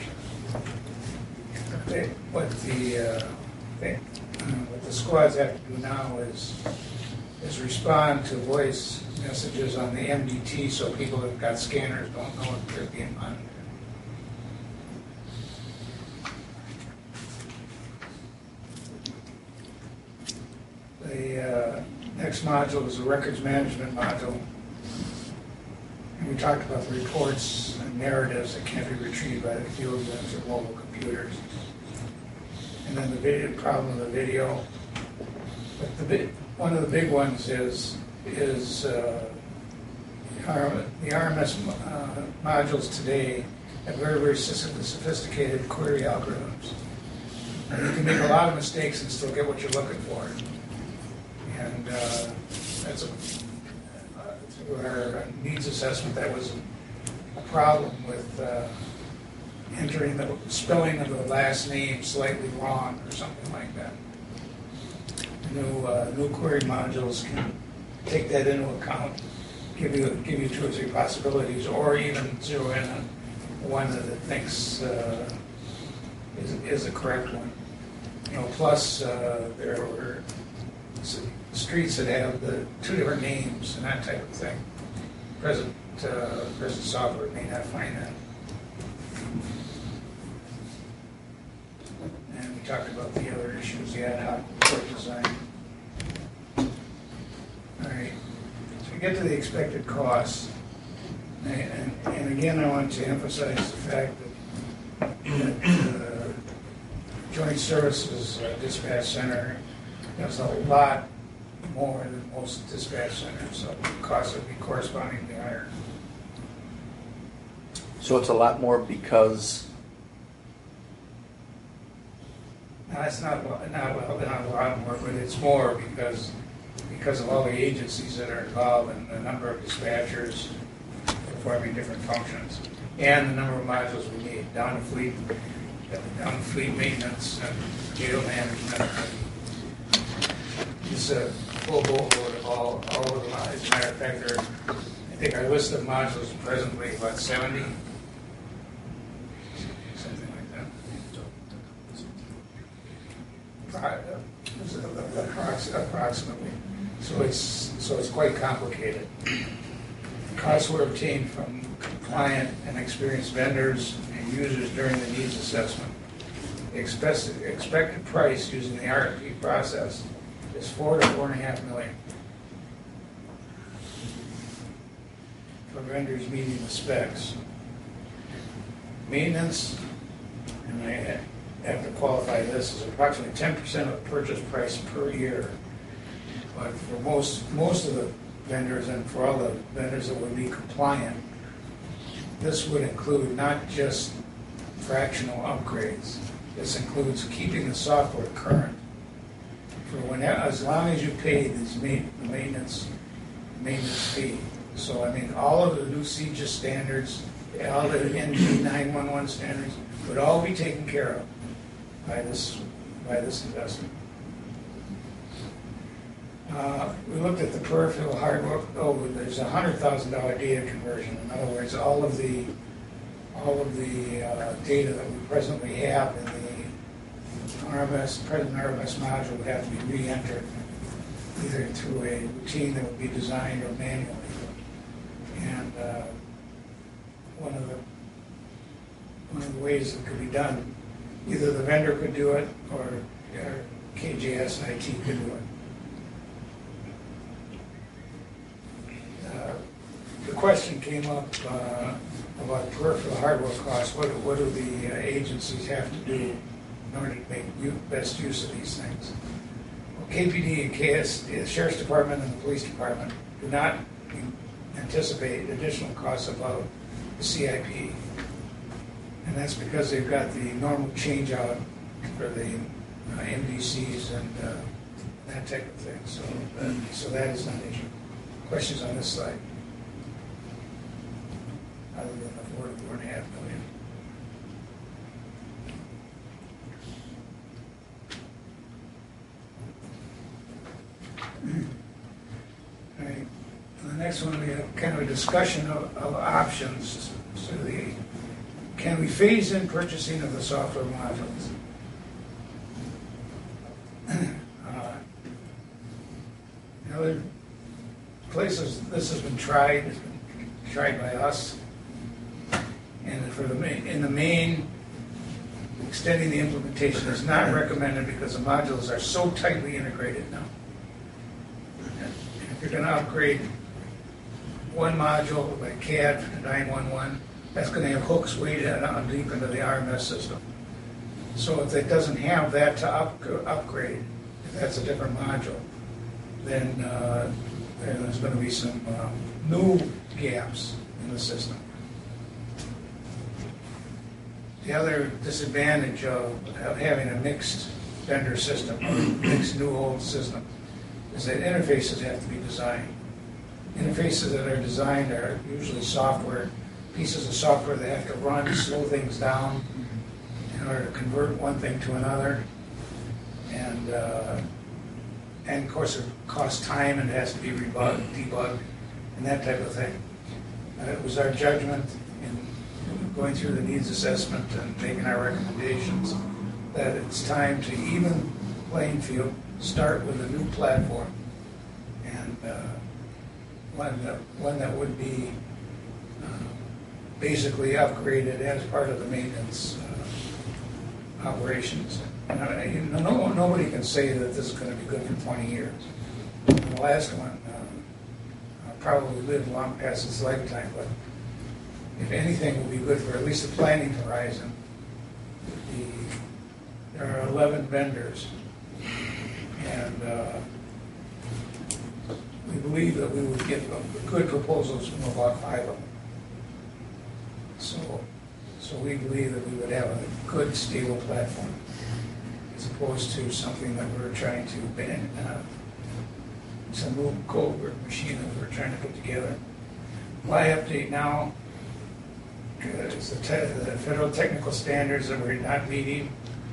Speaker 11: They, what the uh, they, uh, what the squads have to do now is is respond to voice messages on the M D T so people that have got scanners don't know if they're being monitored. The uh, next module is the records management module. And we talked about the reports and narratives that can't be retrieved by the field guns or mobile computers. And then the video, problem of the video. But the big, one of the big ones is is uh, the R M S uh, modules today have very, very sophisticated query algorithms. And you can make a lot of mistakes and still get what you're looking for. And uh, that's a, uh, through our needs assessment, that was a problem with uh, entering the spelling of the last name slightly wrong or something like that. New uh, new query modules can take that into account, give you give you two or three possibilities, or even zero in on one that it thinks uh, is is the correct one. You know, plus uh, there were streets that have the two different names and that type of thing. Present uh, present software may not find that. And we talked about the other issues, the ad hoc report design. All right, so we get to the expected costs. And, and, and again, I want to emphasize the fact that, that uh, Joint Services uh, Dispatch Center does a lot more than most dispatch centers, so the costs would be correspondingly higher.
Speaker 1: So it's a lot more because
Speaker 11: Now, that's not, not, not a lot more, but it's more because because of all the agencies that are involved and the number of dispatchers performing different functions and the number of modules we need. Down to fleet, down fleet maintenance and jail management. It's a full boatload of all, all of them. As a matter of fact, there, I think our list of modules is presently about seventy, something like that. Pro- approx- Approximately. So it's so it's quite complicated. Costs were obtained from compliant and experienced vendors and users during the needs assessment. The expected, expected price using the R F P process is four to four and a half million for vendors meeting the specs. Maintenance, and I have to qualify this, is approximately ten percent of the purchase price per year. But for most most of the vendors and for all the vendors that would be compliant, this would include not just fractional upgrades. This includes keeping the software current for when, as long as you pay this ma- the maintenance maintenance fee. So I mean, all of the new C G I S standards, all the N G nine one one standards would all be taken care of by this by this investment. Uh, we looked at the peripheral hardware. Oh, there's a hundred thousand dollar data conversion. In other words, all of the all of the uh, data that we presently have in the R M S present R M S module would have to be re-entered either through a routine that would be designed or manually. And uh, one of the one of the ways it could be done, either the vendor could do it or, or K J S I T could do it. Uh, the question came up uh, about peripheral hardware costs. What, what do the uh, agencies have to do in order to make u- best use of these things? Well, K P D and K S, the Sheriff's Department and the Police Department do not anticipate additional costs above the C I P. And that's because they've got the normal change out for the uh, M D Cs and uh, that type of thing. So, uh, so that is not an issue. Questions on this slide? Other than the four to four and a half million. All right. The next one, we have kind of a discussion of, of options. So the, can we phase in purchasing of the software modules? uh, you know, there are places this has been tried, it's been tried by us, and for the main, in the main, extending the implementation is not recommended because the modules are so tightly integrated now. And if you're going to upgrade one module like C A D nine one one, that's going to have hooks way down deep into the R M S system. So if it doesn't have that to up, upgrade, if that's a different module, then, uh, then there's going to be some uh, new gaps in the system. The other disadvantage of, of having a mixed vendor system, or mixed new old system, is that interfaces have to be designed. Interfaces that are designed are usually software, pieces of software that have to run, slow things down in order to convert one thing to another. And, uh, and of course it costs time and it has to be rebugged, debugged, and that type of thing. Uh, it was our judgment in going through the needs assessment and making our recommendations that it's time to even playing field, start with a new platform, and uh, one that one that would be uh, basically upgraded as part of the maintenance uh, operations. And I, you know, no, nobody can say that this is going to be good for twenty years. The last one uh, probably lived long past its lifetime, but if anything, will be good for at least the planning horizon. The, there are eleven vendors, and uh, we believe that we would get good proposals from about five of them. So, so we believe that we would have a good, stable platform, as opposed to something that we're trying to ban, uh, some little code machine that we're trying to put together. Why update now? uh, it's the, te- the federal technical standards that we're not meeting,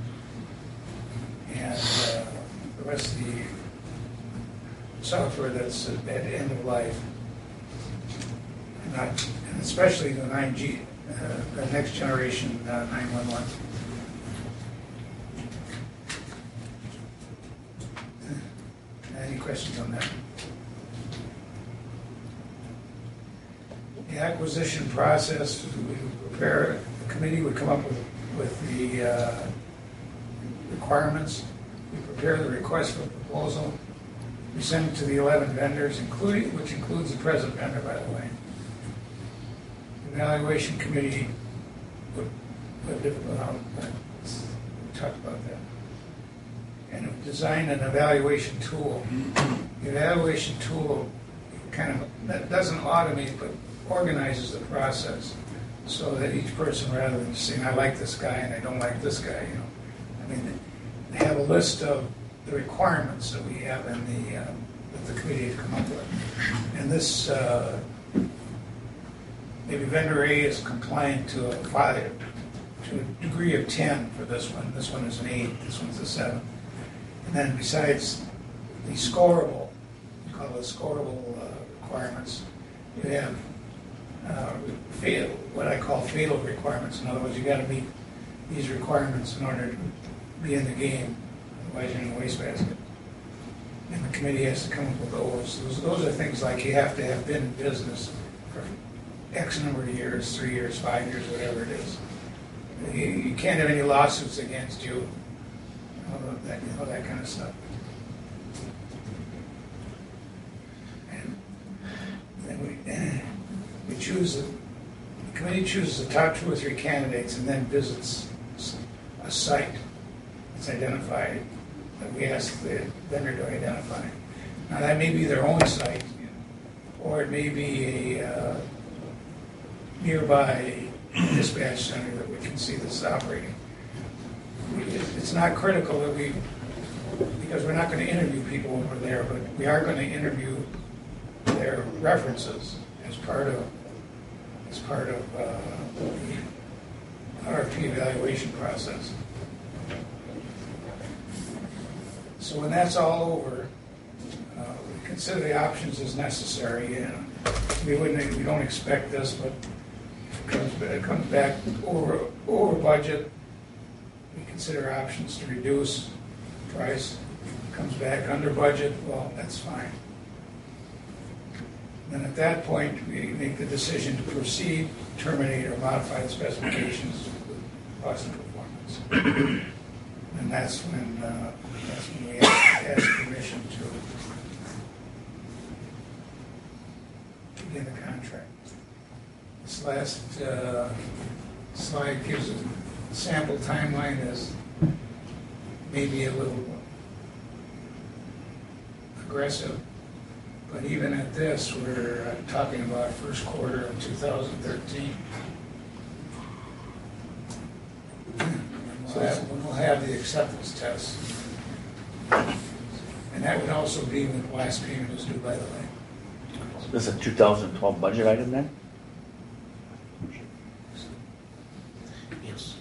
Speaker 11: and uh, the rest of the software that's at the end of life, and, not, and especially the nine G, uh, the next generation uh, nine one one. Any questions on that? The acquisition process, we would prepare, the committee would come up with, with the uh, requirements. We prepare the request for proposal. We send it to the eleven vendors, including, which includes the present vendor, by the way. The evaluation committee would, would well, we talked about that. And design an evaluation tool. The evaluation tool kind of, that doesn't automate, but organizes the process so that each person, rather than just saying, I like this guy and I don't like this guy, you know. I mean, they have a list of the requirements that we have in the, uh, that the committee has come up with. And this, uh, maybe vendor A is compliant to a five, to a degree of ten for this one. This one is an eight, this one's a seven. And then besides the scorable, we call it scorable uh, requirements, you have uh, fatal, what I call fatal requirements. In other words, you got to meet these requirements in order to be in the game. Otherwise, you're in the wastebasket. And the committee has to come up with those. those. Those are things like you have to have been in business for X number of years, three years, five years, whatever it is. You, you can't have any lawsuits against you. All of that, you know, that kind of stuff. And then we, and we choose, the, the committee chooses the top two or three candidates and then visits a site that's identified that we ask the vendor to identify. Now that may be their own site, or it may be a uh, nearby dispatch center that we can see this operating. It's not critical that we, because we're not going to interview people when we're there, but we are going to interview their references as part of as part of uh, the R F P evaluation process. So when that's all over, uh, we consider the options as necessary. And we wouldn't, we don't expect this, but if it comes, it comes back over over budget. We consider options to reduce price. Comes back under budget, well, that's fine. Then at that point, we make the decision to proceed, terminate, or modify the specifications with cost and performance. And that's when, uh, that's when we ask, ask permission to begin the contract. This last uh, slide gives a sample timeline as maybe a little aggressive, but even at this, we're uh, talking about first quarter of two thousand thirteen. We'll have, we'll have the acceptance test, and that would also be when the last payment is due, by the way.
Speaker 1: This is a two thousand twelve budget item then?
Speaker 11: Yes.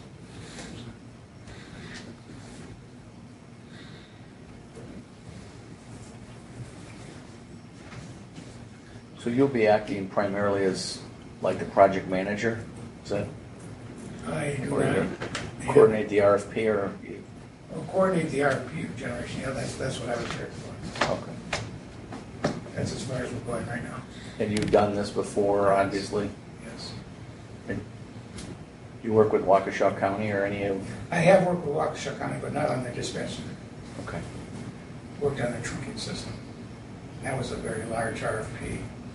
Speaker 1: So you'll be acting primarily as like the project manager? Is that?
Speaker 11: I do
Speaker 1: Or
Speaker 11: not.
Speaker 1: to coordinate the R F P or?
Speaker 11: Well, coordinate the R F P generation, yeah, that's, that's what I was there for.
Speaker 1: Okay.
Speaker 11: That's as far as we're going right now.
Speaker 1: And you've done this before, obviously?
Speaker 11: Yes.
Speaker 1: And you work with Waukesha County or any of?
Speaker 11: I have worked with Waukesha County, but not on the dispatch center.
Speaker 1: Okay.
Speaker 11: Worked on the trunking system. That was a very large R F P.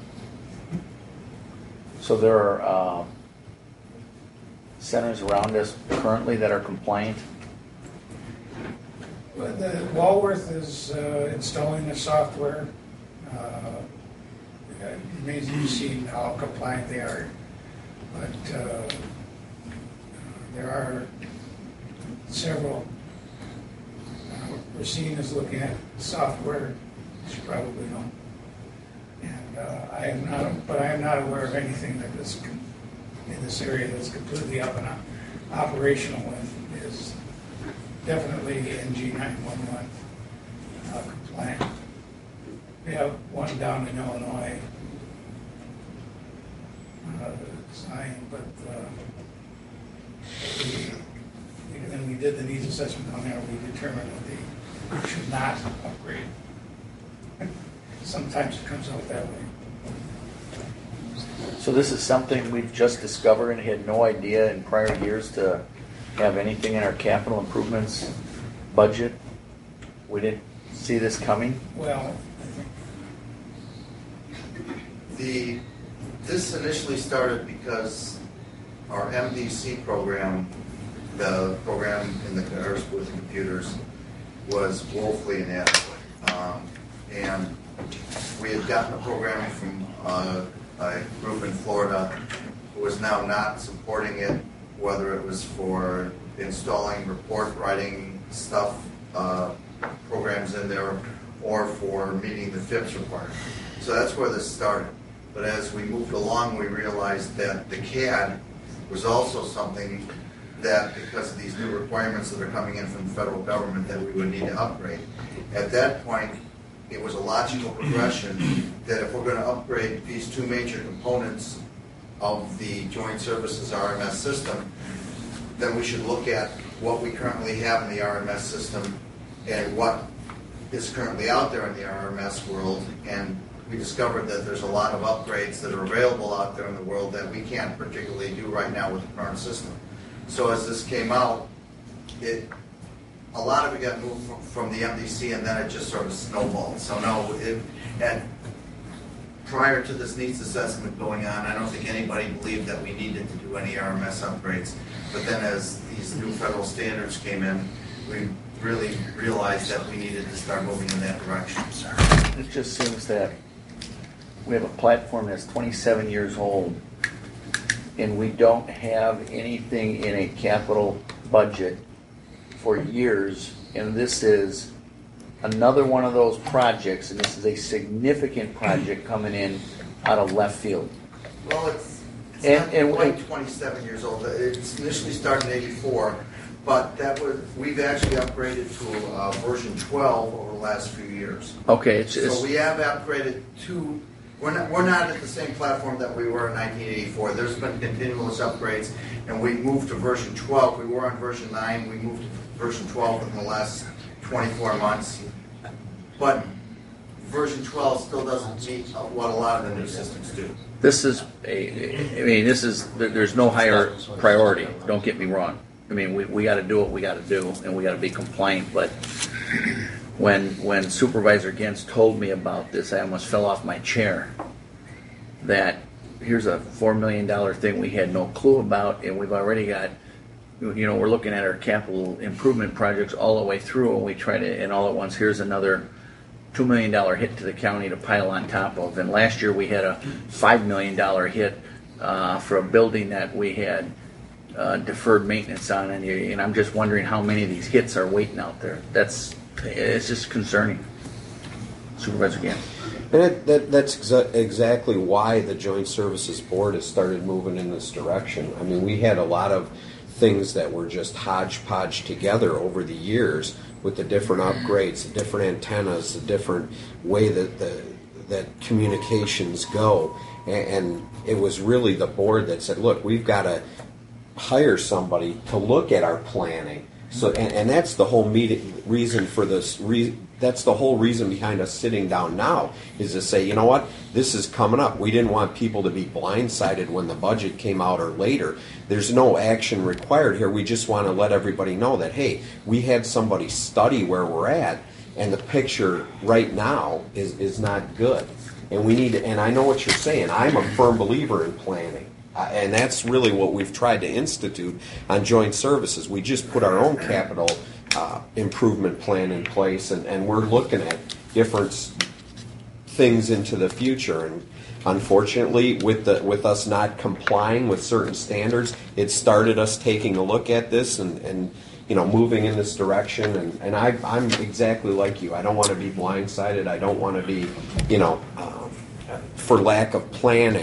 Speaker 1: So there are uh, centers around us currently that are compliant?
Speaker 11: Well, the Walworth is uh, installing the software. Uh, it remains to be seen how compliant they are. But uh, there are several. Uh, Racine is looking at software, as you probably know. And uh, I am not, but I am not aware of anything that is com- in this area that's completely up and op- operational and is definitely N G nine one one uh, compliant. We have one down in Illinois, uh, design, but uh, we, when we did the needs assessment on there, we determined that they should not upgrade. Sometimes it comes out that way.
Speaker 1: So this is something we've just discovered and had no idea in prior years to have anything in our capital improvements budget. We didn't see this coming.
Speaker 11: Well,
Speaker 10: The, this initially started because our M D C program, the program in the cars with computers, was woefully inadequate. Um, and we had gotten a program from uh, a group in Florida who was now not supporting it, whether it was for installing report writing stuff, uh, programs in there, or for meeting the F I P S requirement. So that's where this started. But as we moved along, we realized that the C A D was also something that, because of these new requirements that are coming in from the federal government, that we would need to upgrade. At that point, it was a logical progression that if we're going to upgrade these two major components of the Joint Services R M S system, then we should look at what we currently have in the R M S system and what is currently out there in the R M S world. And we discovered that there's a lot of upgrades that are available out there in the world that we can't particularly do right now with the current system. So as this came out, it a lot of it got moved from, from the M D C, and then it just sort of snowballed. So no, it, and prior to this needs assessment going on, I don't think anybody believed that we needed to do any R M S upgrades. But then as these new federal standards came in, we really realized that we needed to start moving in that direction.
Speaker 1: It just seems that we have a platform that's twenty-seven years old, and we don't have anything in a capital budget for years, and this is another one of those projects, and this is a significant project coming in out of left field.
Speaker 10: Well, it's, it's
Speaker 1: And-
Speaker 10: not
Speaker 1: and-
Speaker 10: quite
Speaker 1: and-
Speaker 10: twenty-seven years old. It's initially started in eighty-four, but that was, we've actually upgraded to uh, version twelve over the last few years.
Speaker 1: Okay, it's,
Speaker 10: So
Speaker 1: it's
Speaker 10: we have upgraded to, we're not, we're not at the same platform that we were in nineteen eighty-four. There's been continuous upgrades, and we moved to version twelve. We were on version nine. We moved to version twelve in the last twenty-four months. But version twelve still doesn't meet what a lot of the new systems do.
Speaker 1: this is a, I mean, this is, there- there's no higher priority, don't get me wrong. I mean, we, we gotta do what we gotta do, and we gotta be compliant, but when, when Supervisor Gens told me about this, I almost fell off my chair. That here's a four million dollar thing we had no clue about, and we've already got, you know, we're looking at our capital improvement projects all the way through, and we try to, and all at once, here's another two million dollar hit to the county to pile on top of. And last year we had a five million dollar hit uh, for a building that we had uh, deferred maintenance on, and, you, and I'm just wondering how many of these hits are waiting out there. That's, it's just concerning. Supervisor Gant.
Speaker 7: And it, that, that's exa- exactly why the Joint Services Board has started moving in this direction. I mean, we had a lot of things that were just hodgepodge together over the years with the different upgrades, the different antennas, the different way that the that communications go. And, and it was really the board that said, look, we've got to hire somebody to look at our planning. So, and, and that's the whole meeting, reason for this. Re, that's the whole reason behind us sitting down now, is to say, you know what, this is coming up. We didn't want people to be blindsided when the budget came out or later. There's no action required here. We just want to let everybody know that, hey, we had somebody study where we're at, and the picture right now is is not good. And we need to, and I know what you're saying. I'm a firm believer in planning. Uh, and that's really what we've tried to institute on joint services. We just put our own capital uh, improvement plan in place, and, and we're looking at different things into the future. And unfortunately, with the with us not complying with certain standards, it started us taking a look at this and, and you know, moving in this direction. And, and I, I'm exactly like you. I don't want to be blindsided. I don't want to be, you know, um, for lack of planning,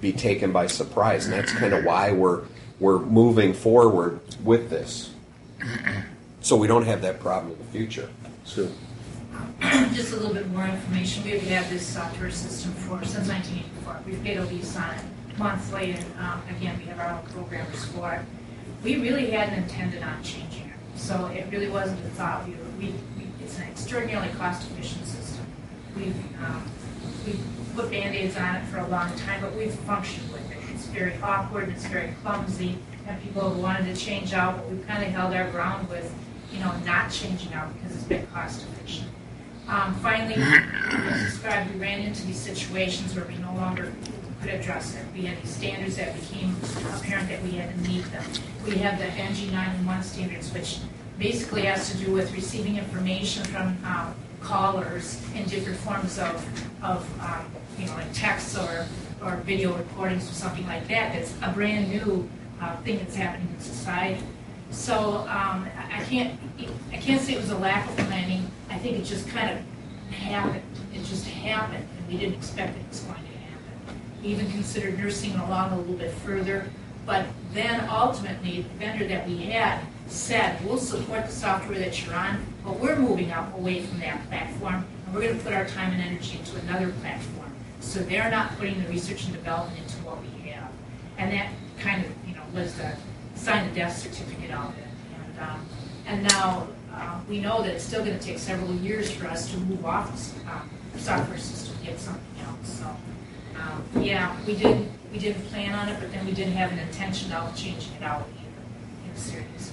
Speaker 7: be taken by surprise, and that's kind of why we're we're moving forward with this, so we don't have that problem in the future.
Speaker 1: So,
Speaker 12: just a little bit more information. We've had this software system for since nineteen eighty-four. We've paid a lease on it monthly, and um, again, we have our own programmers for it. We really hadn't intended on changing it, so it really wasn't a thought. We, we, we it's an extraordinarily cost-efficient system. We've um, we've put Band-Aids on it for a long time, but we've functioned with it. It's very awkward. It's very clumsy. And people have wanted to change out, but we've kind of held our ground with, you know, not changing out because it's been cost-efficient. Um, finally, as described, we ran into these situations where we no longer could address it. We had these standards that became apparent that we had to meet them. We have the N G nine one one standards, which basically has to do with receiving information from um, callers in different forms of, of um, you know, like texts or, or video recordings or something like that. That's a brand new uh, thing that's happening in society. So um, I can't I can't say it was a lack of planning. I think it just kind of happened. It just happened, and we didn't expect it was going to happen. We even considered nursing it along a little bit further, but then ultimately the vendor that we had said, we'll support the software that you're on, but we're moving out away from that platform, and we're going to put our time and energy into another platform. So they're not putting the research and development into what we have. And that kind of, you know, was the sign the death certificate of it. And, um, and now uh, we know that it's still going to take several years for us to move off this um, software system and get something else. So, um, yeah, we did we didn't plan on it, but then we didn't have an intention of changing it out either in a serious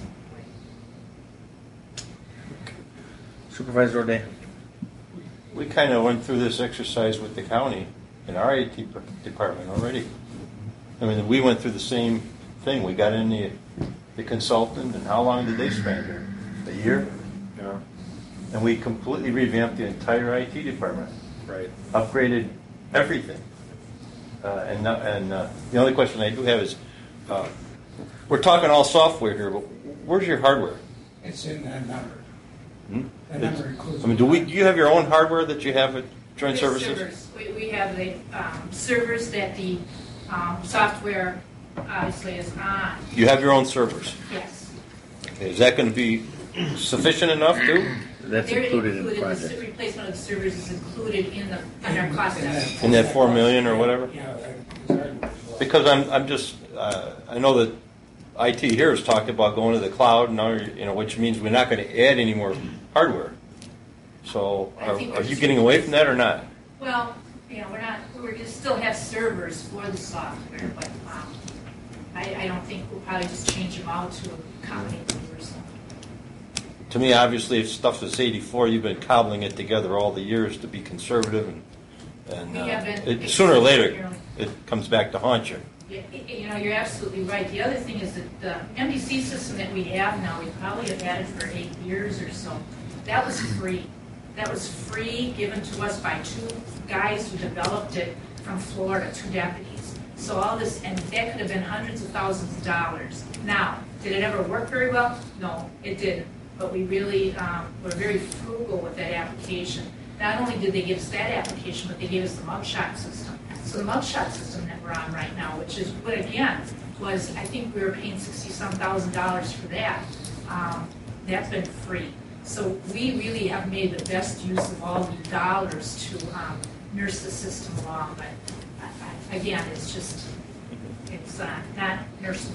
Speaker 12: way.
Speaker 1: Supervisor O'Day.
Speaker 2: We kind of went through this exercise with the county in our I T department already. I mean, we went through the same thing. We got in the, the consultant, and how long did they spend here? A year?
Speaker 6: Yeah.
Speaker 2: And we completely revamped the entire I T department.
Speaker 6: Right.
Speaker 2: Upgraded everything. Uh, and not, and uh, the only question I do have is, uh, we're talking all software here, but where's your hardware?
Speaker 11: It's in that number.
Speaker 2: Hmm?
Speaker 11: That number includes.
Speaker 2: I mean, do we? Do you have your own hardware that you have at Joint
Speaker 12: We have
Speaker 2: Services?
Speaker 12: servers. We, we have the um, servers that the um, software obviously is on.
Speaker 2: You have your own servers.
Speaker 12: Yes.
Speaker 2: Okay, is that going to be sufficient enough too?
Speaker 1: That's
Speaker 12: They're
Speaker 1: included in the
Speaker 12: included,
Speaker 1: project.
Speaker 12: The replacement of the servers is included in the in our cost estimate.
Speaker 2: In that four million or whatever?
Speaker 11: Yeah, that-
Speaker 2: Because I'm, I'm just, uh, I know that I T here has talked about going to the cloud, now, you know, which means we're not going to add any more hardware. So,
Speaker 12: I
Speaker 2: are,
Speaker 12: think
Speaker 2: are
Speaker 12: we're
Speaker 2: you
Speaker 12: just-
Speaker 2: getting away from that or not?
Speaker 12: Well, you know, we're not. We're going to still have servers for the software, but um, I, I don't think we'll probably just change them out to accommodate the or something.
Speaker 2: To me, obviously, if stuff that's eighty-four, you've been cobbling it together all the years to be conservative, and, and
Speaker 12: We
Speaker 2: uh,
Speaker 12: have been
Speaker 2: it, sooner or later,
Speaker 12: extraordinarily-
Speaker 2: it comes back to haunt you.
Speaker 12: Yeah, you know, you're absolutely right. The other thing is that the M D C system that we have now, we probably have had it for eight years or so. That was free. That was free, given to us by two guys who developed it from Florida, two deputies. So all this, and that could have been hundreds of thousands of dollars. Now, did it ever work very well? No, it didn't. But we really um, were very frugal with that application. Not only did they give us that application, but they gave us the mugshot system. So the mugshot system that we're on right now, which is, but again, was, I think we were paying sixty-some thousand dollars for that. Um, that's been free. So we really have made the best use of all the dollars to um, nurse the system along. But I, I, again, it's just, it's uh, not nursing.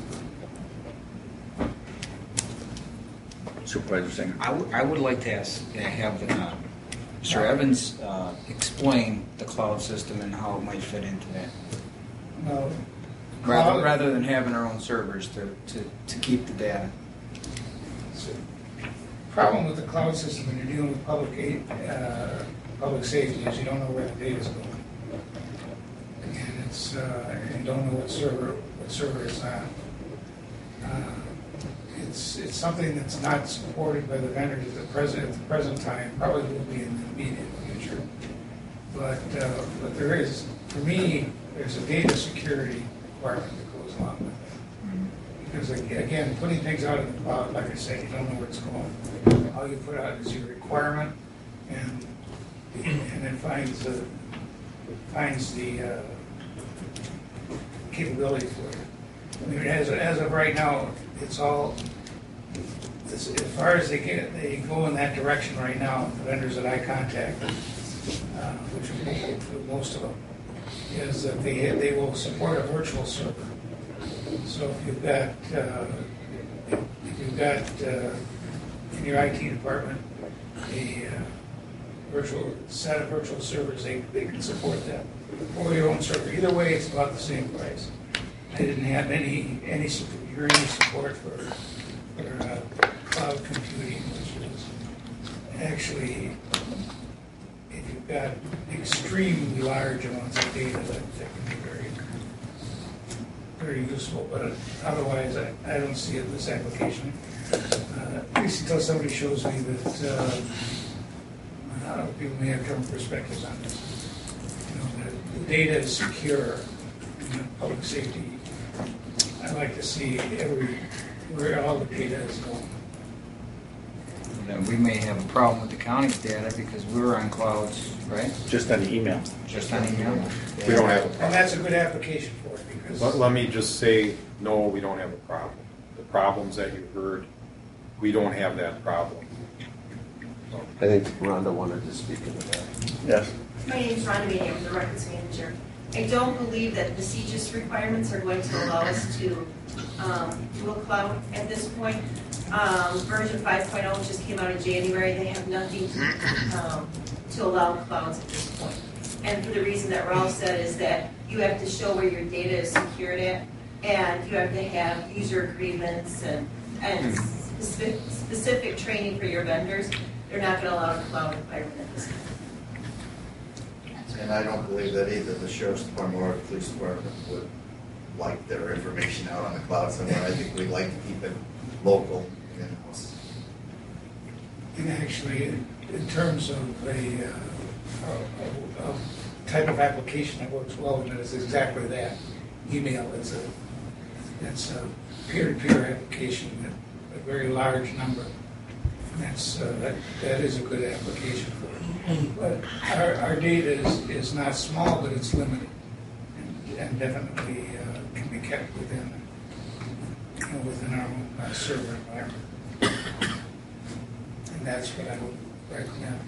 Speaker 1: Supervisor Singer.
Speaker 5: I would- I would like to ask, uh, have uh, Mister Evans uh, explain the cloud system and how it might fit into that,
Speaker 11: No.
Speaker 5: rather,
Speaker 11: Cloud-
Speaker 5: rather than having our own servers to, to, to keep the data.
Speaker 11: Problem with the cloud system when you're dealing with public aid, uh, public safety is you don't know where the data's going. And it's, uh, and don't know what server, what server it's on. Uh, It's, it's something that's not supported by the vendors at the present, at the present time, probably will be in the immediate future. But, uh, but there is, for me, there's a data security requirement that goes along with it. Because again, putting things out in the cloud, like I said, you don't know where it's going. All you put out is your requirement, and and it finds the finds the uh, capability for it. I mean, as, as of right now, it's all, as, as far as they get, they go in that direction right now, the vendors that I contact, uh, which are most of them, is that they, they will support a virtual server. So if you've got, uh, if you've got uh, in your I T department a uh, virtual set of virtual servers, they, they can support that, or your own server. Either way, it's about the same price. I didn't have any any support, any support for, for uh, cloud computing, which is actually, if you've got extremely large amounts of data, that, that can be very very useful. But otherwise, I, I don't see it in this application. Uh, at least until somebody shows me that. Uh, I don't know, people may have different perspectives on this. You know, the, the data is secure in public safety. I like to see every where all the data is going.
Speaker 5: Then we may have a problem with the county's data because we're on clouds, right?
Speaker 1: Just on the email.
Speaker 5: Just on email.
Speaker 6: We don't have a problem.
Speaker 11: And that's a good application for it because.
Speaker 6: Let, let me just say, no, we don't have a problem. The problems that you heard, we don't have that problem.
Speaker 7: I think Rhonda wanted to speak into that.
Speaker 1: Yes.
Speaker 13: My name is Rhonda Manning, I'm the records manager. I don't believe that the C G I S requirements are going to allow us to um, do a cloud at this point. Um, version five point oh just came out in January. They have nothing to, um, to allow clouds at this point. And for the reason that Ralph said is that you have to show where your data is secured at, and you have to have user agreements and, and specific, specific training for your vendors. They're not going to allow a cloud environment at this time.
Speaker 10: And I don't believe that either the sheriff's department or the police department would like their information out on the cloud somewhere. I think we'd like to keep it local in-house.
Speaker 11: And actually, in terms of a, uh, a, a type of application that works well with it is exactly that. Email, it's a, it's a peer-to-peer application, a very large number. That's, uh, that, that is a good application for it. But our, our data is, is not small, but it's limited. And, and definitely uh, can be kept within, you know, within our own uh, server environment. And that's what I would recommend.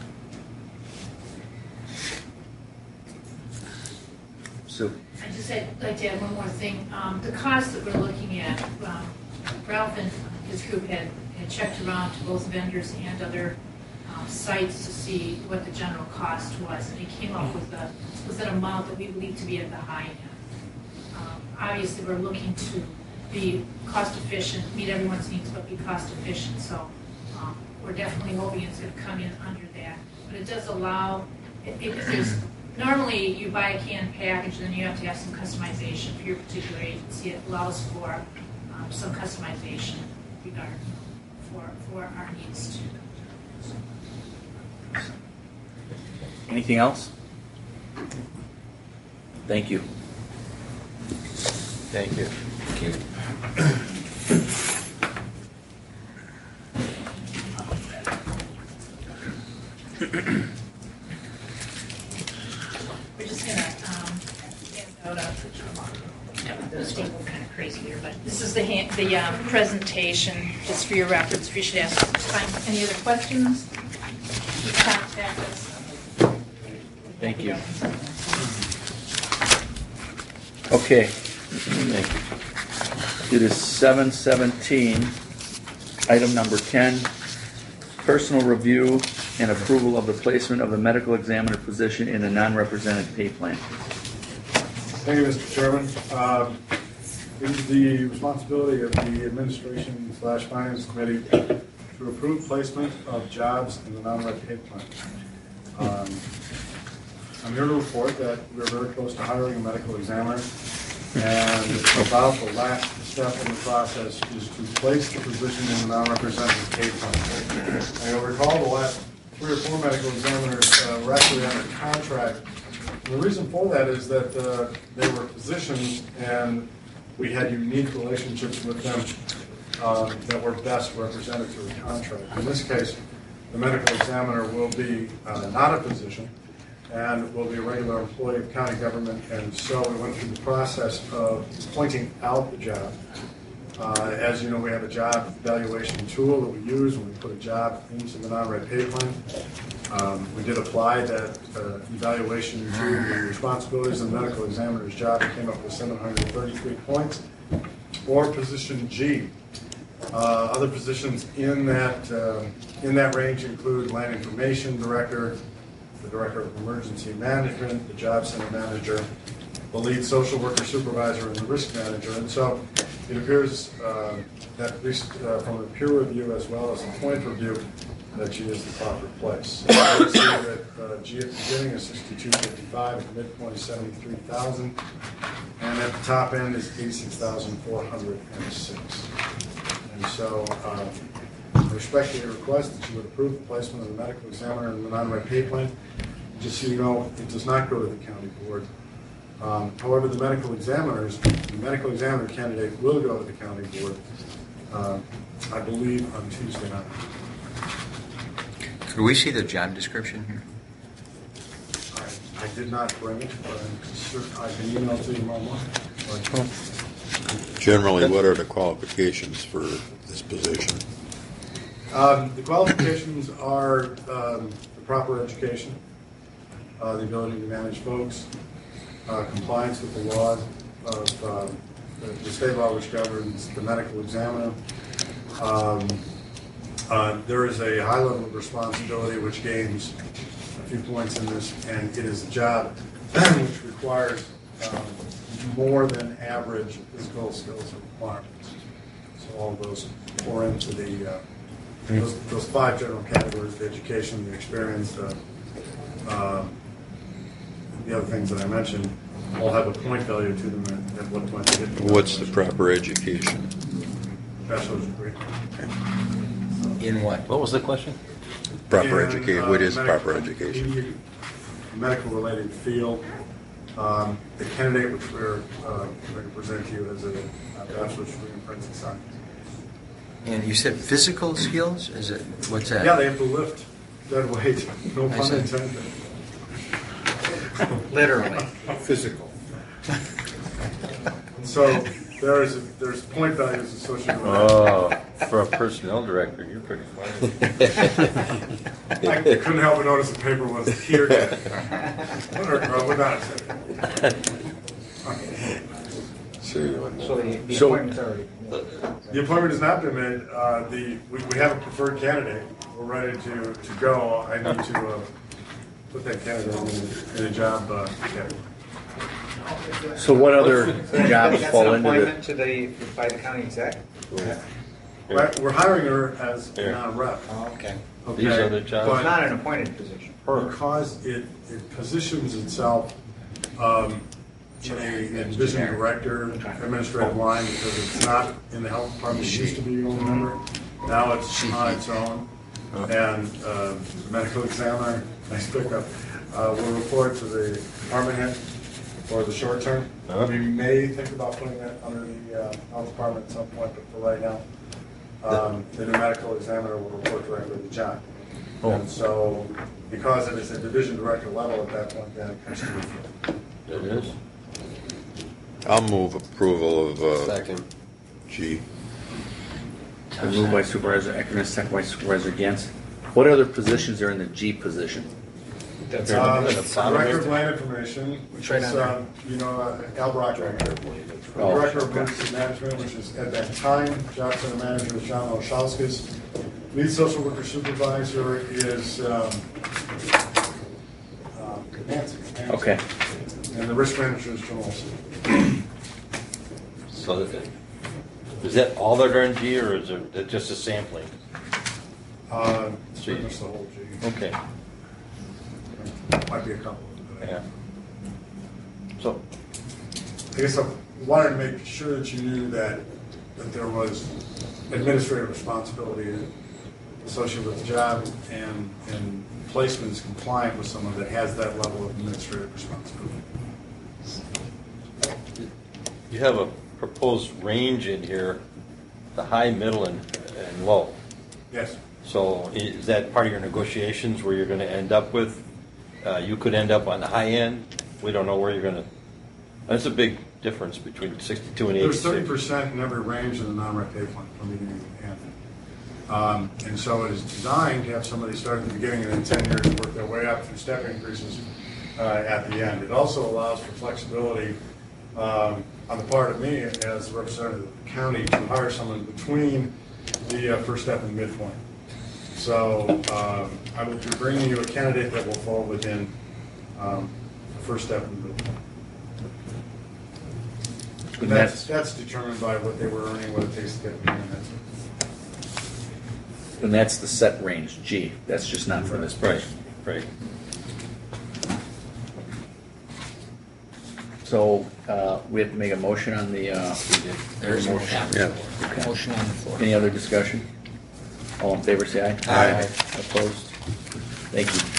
Speaker 1: So,
Speaker 12: I just had, like to add one more thing. Um, the cost that we're looking at, um, Ralph and his group had, had checked around to both vendors and other um, sites to see what the general cost was, and he came up with a with an amount that we believe to be at the high end. Um, obviously, we're looking to be cost efficient, meet everyone's needs, but be cost efficient. So um, we're definitely hoping it's going to come in under that. But it does allow. It, it, there's, normally, you buy a canned package, and then you have to have some customization for your particular agency. It allows for um, some customization regard for for our needs too.
Speaker 1: anything else? Thank you.
Speaker 2: Thank you.
Speaker 1: Thank you.
Speaker 12: We're just gonna um, hand out a, yeah, this table kind of crazy here, but this is the hand, the um, presentation, just for your reference. If you should ask find any other questions, you contact us.
Speaker 1: Thank you. Okay. Thank you. It is seven seventeen. Item number ten. Personal review and approval of the placement of the medical examiner position in the non-represented pay plan.
Speaker 4: Thank you, Mister Chairman. Uh, It is the responsibility of the administration slash finance committee to approve placement of jobs in the non-rep pay plan. Um, I'm here to report that we're very close to hiring a medical examiner, and about the last step in the process is to place the position in the non-represented pay plan. And you'll recall the last three or four medical examiners uh, were actually under contract. And the reason for that is that uh, they were physicians, and we had unique relationships with them uh, that were best represented through a contract. In this case, the medical examiner will be uh, not a physician, and will be a regular employee of county government. And so we went through the process of pointing out the job. Uh, as you know, we have a job evaluation tool that we use when we put a job into the non-red pay plan. Um, we did apply that uh, evaluation to the responsibilities of the medical examiner's job and came up with seven hundred thirty-three points. Or position G. Uh, other positions in that uh, in that range include land information director, the director of emergency management, the job center manager, the lead social worker supervisor, and the risk manager. And so it appears uh, that at least uh, from a peer review as well as a point review, that G is the proper place. So I would say that uh, G at the beginning is sixty-two fifty-five, at the midpoint is seventy-three thousand, and at the top end is eighty-six thousand four hundred six. And so um, I respectfully request that you would approve the placement of the medical examiner in the non-red pay plan. Just so you know, it does not go to the county board. Um, however, the medical examiners, the medical examiner candidate will go to the county board, uh, I believe, on Tuesday night.
Speaker 3: Could we see the job description here?
Speaker 4: I, I did not bring it, but I'm certain I can email it to you tomorrow morning. But,
Speaker 8: Generally, what are the qualifications for this position?
Speaker 4: Um, the qualifications are um, the proper education, uh, the ability to manage folks, uh, compliance with the law of um, the, the state law which governs the medical examiner. Um, uh, there is a high level of responsibility which gains a few points in this, and it is a job which requires um, more than average physical skills and requirements. So all of those pour into the uh, those, those five general categories: the education, the experience, uh, uh, the other things that I mentioned, all have a point value to them at, at what point they get.
Speaker 8: What's the proper education?
Speaker 4: Bachelor's degree.
Speaker 3: In what?
Speaker 2: What was the question?
Speaker 8: Proper
Speaker 4: In,
Speaker 8: education.
Speaker 4: uh,
Speaker 8: What is
Speaker 4: medical-
Speaker 8: proper education?
Speaker 4: Medical related field. Um, the candidate which we're uh, going to present to you has a, a bachelor's degree in forensic science.
Speaker 3: And you said physical skills? Is it, what's that?
Speaker 4: Yeah, they have to lift dead weight. No
Speaker 3: I
Speaker 4: pun
Speaker 3: see.
Speaker 4: intended.
Speaker 5: Literally.
Speaker 4: Physical. So there is a, there's point values associated with
Speaker 2: Oh, for a personnel director, you're pretty funny.
Speaker 4: that. I couldn't help but notice the paper was here. Or, or without it.
Speaker 5: So the, the
Speaker 1: So-
Speaker 5: appointment's already.
Speaker 4: The appointment has not been made. Uh, the we, we have a preferred candidate. We're ready to, to go. I need to uh, put that candidate in, in a job uh, category.
Speaker 1: So what other jobs
Speaker 5: That's
Speaker 1: fall
Speaker 5: an
Speaker 1: into
Speaker 5: appointment
Speaker 1: the?
Speaker 5: to the, by the county exec?
Speaker 4: Right, we're hiring her as a
Speaker 2: Here.
Speaker 4: non-rep.
Speaker 5: Oh, okay.
Speaker 4: Okay?
Speaker 2: These other jobs?
Speaker 5: It's
Speaker 4: But
Speaker 5: not an appointed position.
Speaker 4: because it, it positions itself um, in a in division director administrative line, because it's not in the health department. It used to be, you will remember. Now it's on its own. And uh, the medical examiner, nice pickup, uh, will report to the department head for the short term.
Speaker 2: Uh-huh.
Speaker 4: We may think about putting that under the uh, health department at some point, but for right now, um, the new medical examiner will report directly to John.
Speaker 2: Oh.
Speaker 4: And so, because it is a division director level at that point, then it has to be filled.
Speaker 2: It is?
Speaker 8: I'll move approval of uh,
Speaker 7: Second.
Speaker 8: G.
Speaker 1: Moved by Supervisor Eckerman, second by Supervisor Gantz. What other positions are in the G position?
Speaker 5: That's
Speaker 4: Um,
Speaker 2: at the bottom
Speaker 4: Director
Speaker 2: here.
Speaker 4: of Land Information, which
Speaker 5: Right
Speaker 4: is,
Speaker 5: on there.
Speaker 4: um, you know, uh, Al Brock right there.
Speaker 1: Oh,
Speaker 4: Director of
Speaker 1: okay.
Speaker 4: Emergency Management, which is at that time, Job Center Manager is John Olszewskis. Lead Social Worker Supervisor is um, um, Nancy. Nancy.
Speaker 1: Okay.
Speaker 4: And the Risk Manager is Jim Olson.
Speaker 2: So that- is that all that are in G, or is it just a sampling?
Speaker 4: Uh, It's
Speaker 2: G.
Speaker 4: pretty much the whole G.
Speaker 2: Okay.
Speaker 4: Might be a couple.
Speaker 2: Yeah. So,
Speaker 4: I guess I wanted to make sure that you knew that, that there was administrative responsibility associated with the job, and, and placement is compliant with someone that has that level of administrative responsibility.
Speaker 2: you have a proposed range in here, the high, middle, and, and low.
Speaker 4: Yes.
Speaker 2: So is that part of your negotiations where you're going to end up with uh, you could end up on the high end. We don't know where you're going to. That's a big difference between sixty-two and
Speaker 4: There's
Speaker 2: eighty-six.
Speaker 4: thirty percent in every range in the non-rec pay plan from beginning to end. Um, and so it is designed to have somebody start at the beginning and then ten years and work their way up through step increases uh, at the end. It also allows for flexibility um, on the part of me as the representative of the county to hire someone between the uh, first step and midpoint. So um, I will be bringing you a candidate that will fall within um, the first step and midpoint. And that's, that's determined by what they were earning, what it takes to get them in. That's it.
Speaker 1: And that's the set range, G. That's just not for this
Speaker 2: Right,
Speaker 1: person.
Speaker 2: right.
Speaker 1: So uh, we have to make a motion on the. Uh,
Speaker 5: There's a motion.
Speaker 8: Yeah.
Speaker 1: Okay.
Speaker 5: Motion on the floor.
Speaker 1: Any other discussion? All in favor, say aye.
Speaker 5: Aye.
Speaker 1: Opposed? Thank you.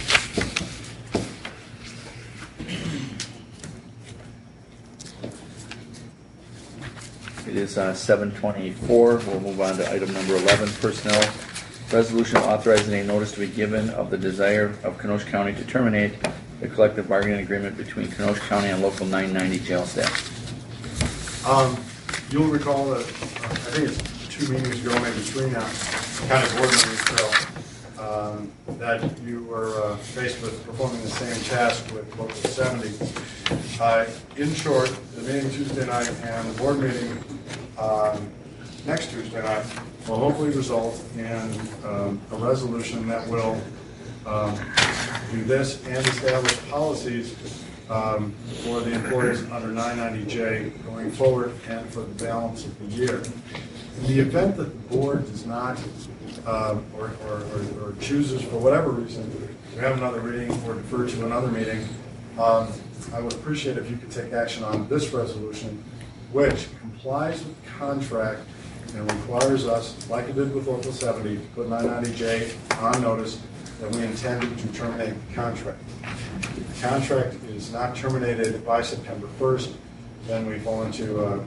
Speaker 1: It is uh, seven twenty-four. We'll move on to item number eleven, personnel. Resolution authorizing a notice to be given of the desire of Kenosha County to terminate the collective bargaining agreement between Kenosha County and local nine ninety jail staff.
Speaker 4: Um, You'll recall that, uh, I think it's two meetings ago, maybe three now, kind of board meetings ago, um, that you were uh, faced with performing the same task with Local seventy. Uh, In short, the meeting Tuesday night and the board meeting um, next Tuesday night will hopefully result in um, a resolution that will um, do this and establish policies um, for the employees under nine ninety J going forward and for the balance of the year. In the event that the board does not, um, or, or, or, or chooses for whatever reason to have another reading or defer to another meeting, um, I would appreciate if you could take action on this resolution, which complies with the contract and requires us, like it did with Local seventy, to put nine ninety J on notice that we intended to terminate the contract. If the contract is not terminated by September first, then we fall into a,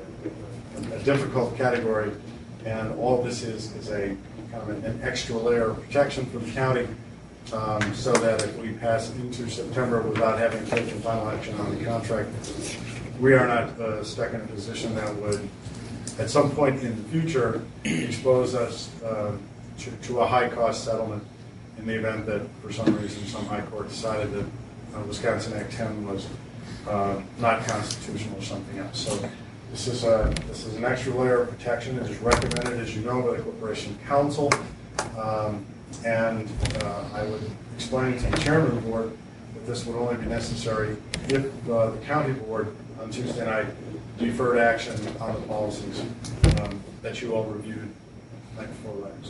Speaker 4: a difficult category, and all this is is a kind of an, an extra layer of protection for the county, um, so that if we pass into September without having taken final action on the contract, we are not uh, stuck in a position that would, at some point in the future, expose us uh, to, to a high-cost settlement in the event that, for some reason, some high court decided that uh, Wisconsin Act ten was uh, not constitutional or something else. So this is a this is an extra layer of protection. It is recommended, as you know, by the Corporation Council, um, and uh, I would explain to the chairman of the board that this would only be necessary if uh, the county board on Tuesday night deferred action on the policies um, that you all reviewed night before last.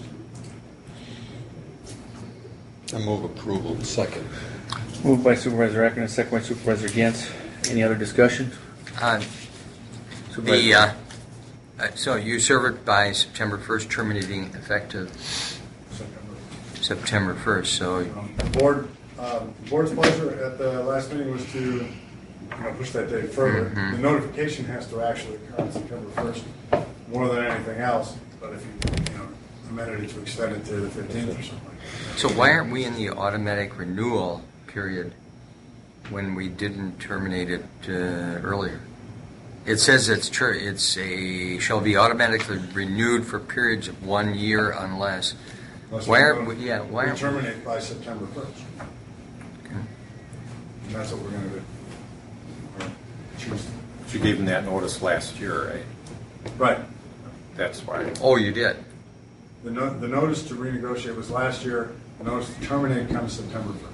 Speaker 8: I move approval. Second.
Speaker 1: Moved by Supervisor Ackman, second by Supervisor Gantz. Any other discussion?
Speaker 3: Uh, The, uh, uh, so you serve it by September first, terminating effective
Speaker 4: September.
Speaker 3: September first, so
Speaker 4: Um, The board, um, the board's pleasure at the last meeting was to, you know, push that date further.
Speaker 3: Mhm.
Speaker 4: The notification has to actually occur on September first, more than anything else, but if you, you know, amended it to extend it to the fifteenth or something like that.
Speaker 3: So why aren't we in the automatic renewal period when we didn't terminate it uh, earlier? It says it's true. It's a shall be automatically renewed for periods of one year unless.
Speaker 4: Unless
Speaker 3: Why
Speaker 4: we
Speaker 3: aren't
Speaker 4: go-
Speaker 3: we? Yeah. Why
Speaker 4: we
Speaker 3: aren't we?
Speaker 4: terminate by September first.
Speaker 3: Okay.
Speaker 4: And that's what we're going to do. Or choose.
Speaker 14: You gave them that notice last year, right?
Speaker 4: Right.
Speaker 14: That's why.
Speaker 3: Oh, you did.
Speaker 4: The, no, the notice to renegotiate was last year. The notice to terminate comes September first.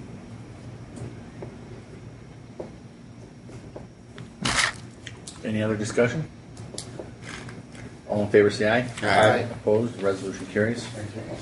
Speaker 1: Any other discussion? All in favor, say aye.
Speaker 8: Aye.
Speaker 1: Opposed? The resolution carries.
Speaker 4: Thank you.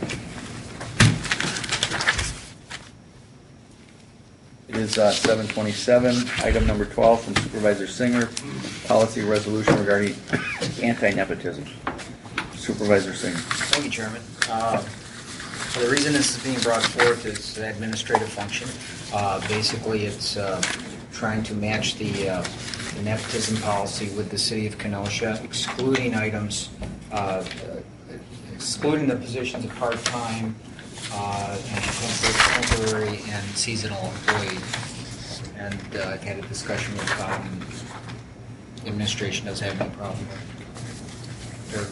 Speaker 1: It is uh, seven twenty-seven. Item number twelve from Supervisor Singer, policy resolution regarding anti-nepotism. Supervisor Singer.
Speaker 5: Thank you, Chairman. Uh, so the reason this is being brought forth is an administrative function. Uh, basically, it's uh, trying to match the, uh, the nepotism policy with the city of Kenosha, excluding items, uh, excluding the positions of part-time uh, and temporary temporary and seasonal employee. And uh, I've had a discussion with Bob, and the administration doesn't have any problem with it.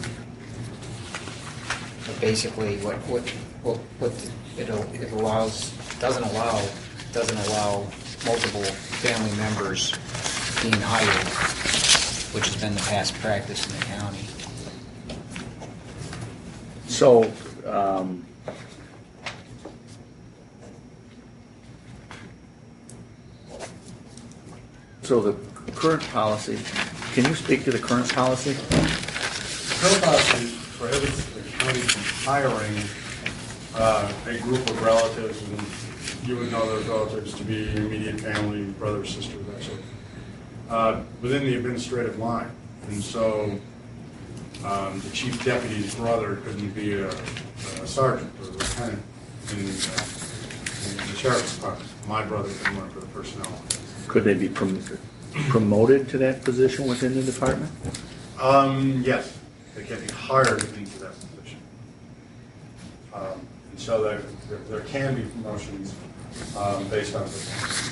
Speaker 5: But basically, what what what, what it, it allows doesn't allow doesn't allow multiple family members being hired, which has been the past practice in the county.
Speaker 1: So, um, so the current policy, can you speak to the current policy?
Speaker 4: Current policy prohibits the county from hiring uh, a group of relatives, and you would know those relatives to be your immediate family, brothers, sisters, that sort of thing, uh, within the administrative line. And so um, the chief deputy's brother couldn't be a, a sergeant or a lieutenant in, uh, in the sheriff's department. My brother couldn't work for the personnel.
Speaker 1: Could they be prom- promoted to that position within the department?
Speaker 4: Um, yes, they can be hired into that position. Um, and so there, there, there can be promotions um, based on performance.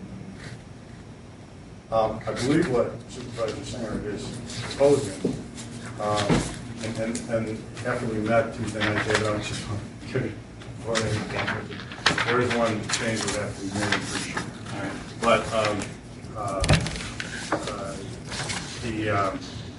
Speaker 4: Um, I believe what Supervisor Singer is proposing, um, and, and, and after we met Tuesday night, David, I was just want to give you, there is one change that has to be made, I'm pretty sure. All right. But um, uh, uh, the um,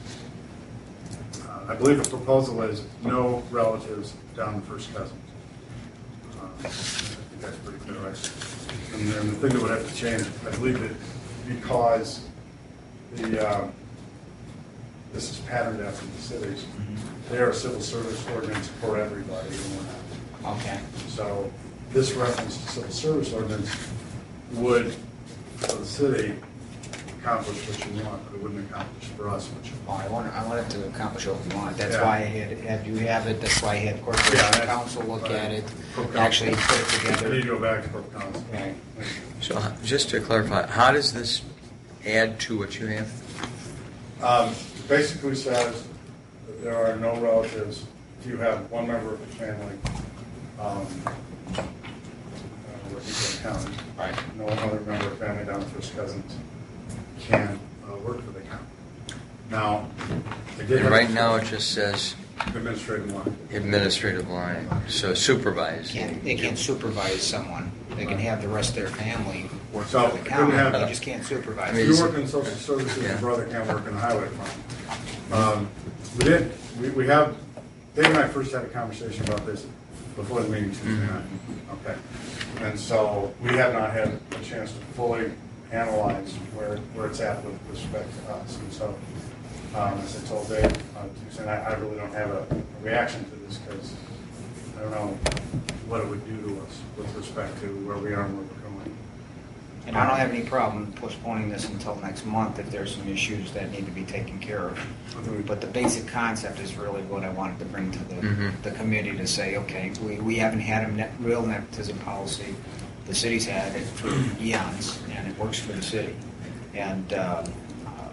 Speaker 4: uh, I believe the proposal is no relatives down to first cousin. Um, I think that's pretty clear, right? And then the thing that would have to change, I believe that because the um, this is patterned after the cities, mm-hmm. they are a civil service ordinance for everybody.
Speaker 5: Okay.
Speaker 4: So this reference to civil service ordinance would, for the city, accomplish what you want, but it wouldn't accomplish for us what you
Speaker 5: Oh, I want, I want it to accomplish what we want. That's
Speaker 4: Yeah.
Speaker 5: why I had, had you have it. That's why I had corporation
Speaker 4: Yeah,
Speaker 5: council look
Speaker 4: right.
Speaker 5: at it,
Speaker 4: Corp
Speaker 5: actually
Speaker 4: council.
Speaker 5: put it
Speaker 4: I need
Speaker 5: together.
Speaker 4: to go back to corp council.
Speaker 5: Right.
Speaker 3: So uh, just to clarify, how does this add to what you have?
Speaker 4: Um, basically says that there are no relatives. If you have one member of the family um, uh, working for the county,
Speaker 5: Right.
Speaker 4: no other member of the family down to first cousins can uh, work for the county. Now, they did
Speaker 3: And
Speaker 4: have
Speaker 3: right now it just says
Speaker 4: administrative line.
Speaker 3: administrative line, so supervise.
Speaker 5: Can't, they can't supervise someone. They can have the rest of their family work
Speaker 4: So,
Speaker 5: for the
Speaker 4: it
Speaker 5: county.
Speaker 4: couldn't
Speaker 5: They
Speaker 4: have-
Speaker 5: just can't supervise.
Speaker 3: I mean,
Speaker 4: If
Speaker 3: is
Speaker 4: you
Speaker 3: it-
Speaker 4: work in social services,
Speaker 3: Yeah.
Speaker 4: your brother can't work in the highway department. Um, we did, we, we have, Dave and I first had a conversation about this before the meeting Tuesday
Speaker 3: Mm-hmm.
Speaker 4: night. Okay. And so we have not had a chance to fully analyze where, where it's at with respect to us. And so, um, as I told Dave, uh, Tuesday night, I really don't have a, a reaction to this because I don't know what it would do to us with respect to where we are and where we're going.
Speaker 5: And I don't have any problem postponing this until next month if there's some issues that need to be taken care of. But the basic concept is really what I wanted to bring to the,
Speaker 3: Mhm.
Speaker 5: the committee to say, okay, we, we haven't had a net, real nepotism policy. The city's had it for eons, and it works for the city. And uh, uh,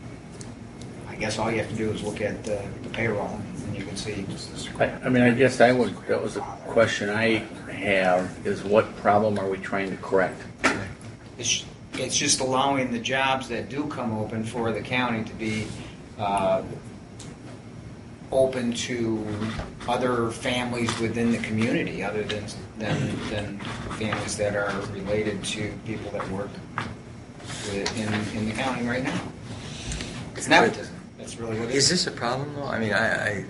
Speaker 5: I guess all you have to do is look at the, the payroll, and you can see.
Speaker 1: I, I mean, I guess I would, that was a question I have, is what problem are we trying to correct?
Speaker 5: It's, it's just allowing the jobs that do come open for the county to be uh, open to other families within the community, other than, than than families that are related to people that work with, in in the county right now. It's nepotism. That's really what it
Speaker 3: Is
Speaker 5: is.
Speaker 3: this a problem though? I mean, I, I,